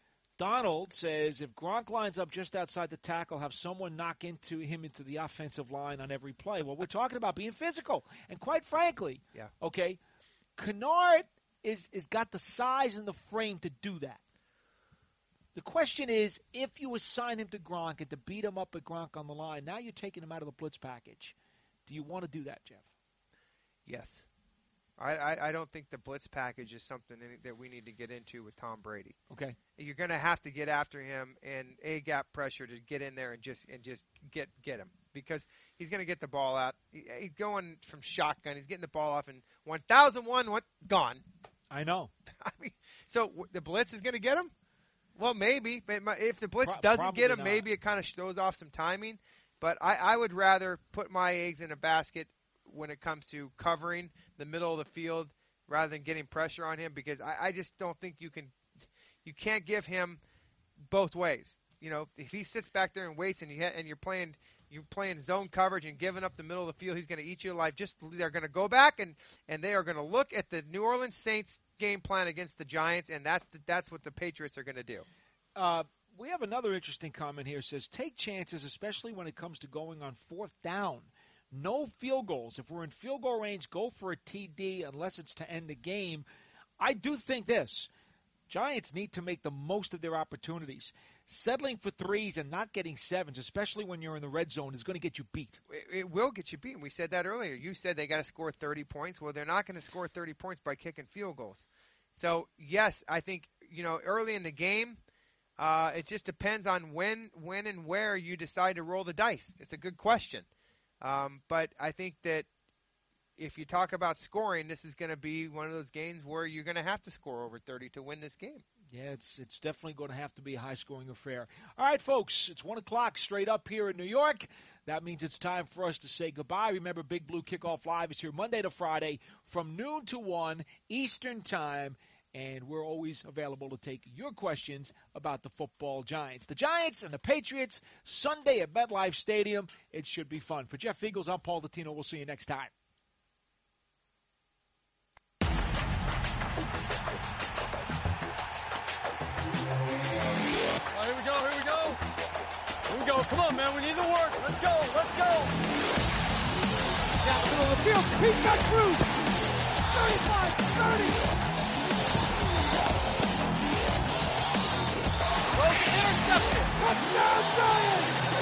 Donald says, if Gronk lines up just outside the tackle, have someone knock into him into the offensive line on every play. Well, we're talking about being physical. And quite frankly, Yeah. okay, Kennard is, is got the size and the frame to do that. The question is, if you assign him to Gronk and to beat him up at Gronk on the line, now you're taking him out of the blitz package. Do you want to do that, Jeff? Yes. I, I, I don't think the blitz package is something that we need to get into with Tom Brady. Okay. You're going to have to get after him and A-gap pressure to get in there and just and just get get him, because he's going to get the ball out. He, he's going from shotgun. He's getting the ball off, and one thousand one, what, gone. I know. I mean, so w- the blitz is going to get him? Well, maybe. If the blitz Pro- doesn't get him, probably not. maybe it kind of shows off some timing. But I, I would rather put my eggs in a basket when it comes to covering the middle of the field rather than getting pressure on him, because I, I just don't think you can – you can't give him both ways. You know, if he sits back there and waits and, you ha- and you're playing – you're playing zone coverage and giving up the middle of the field, he's going to eat you alive. Just they're going to go back and, and they are going to look at the New Orleans Saints game plan against the Giants, and that's that's what the Patriots are going to do. Uh, we have another interesting comment here. It says, take chances, especially when it comes to going on fourth down. No field goals. If we're in field goal range, go for a T D unless it's to end the game. I do think this. Giants need to make the most of their opportunities. Settling for threes and not getting sevens, especially when you're in the red zone, is going to get you beat. It, it will get you beat. We said that earlier. You said they got to score thirty points. Well, they're not going to score thirty points by kicking field goals. So, yes, I think, you know, early in the game, uh, it just depends on when, when and where you decide to roll the dice. It's a good question. Um, but I think that if you talk about scoring, this is going to be one of those games where you're going to have to score over thirty to win this game. Yeah, it's it's definitely going to have to be a high-scoring affair. All right, folks, it's one o'clock straight up here in New York. That means it's time for us to say goodbye. Remember, Big Blue Kickoff Live is here Monday to Friday from noon to one Eastern Time, and we're always available to take your questions about the football Giants. The Giants and the Patriots, Sunday at MetLife Stadium. It should be fun. For Jeff Eagles, I'm Paul Dottino. We'll see you next time. Oh, here we go, here we go. Here we go. Come on, man. We need the work. Let's go, let's go. Down the middle of the field. He's got Cruz. thirty-five, thirty. Broken intercepted. Touchdown, Giants!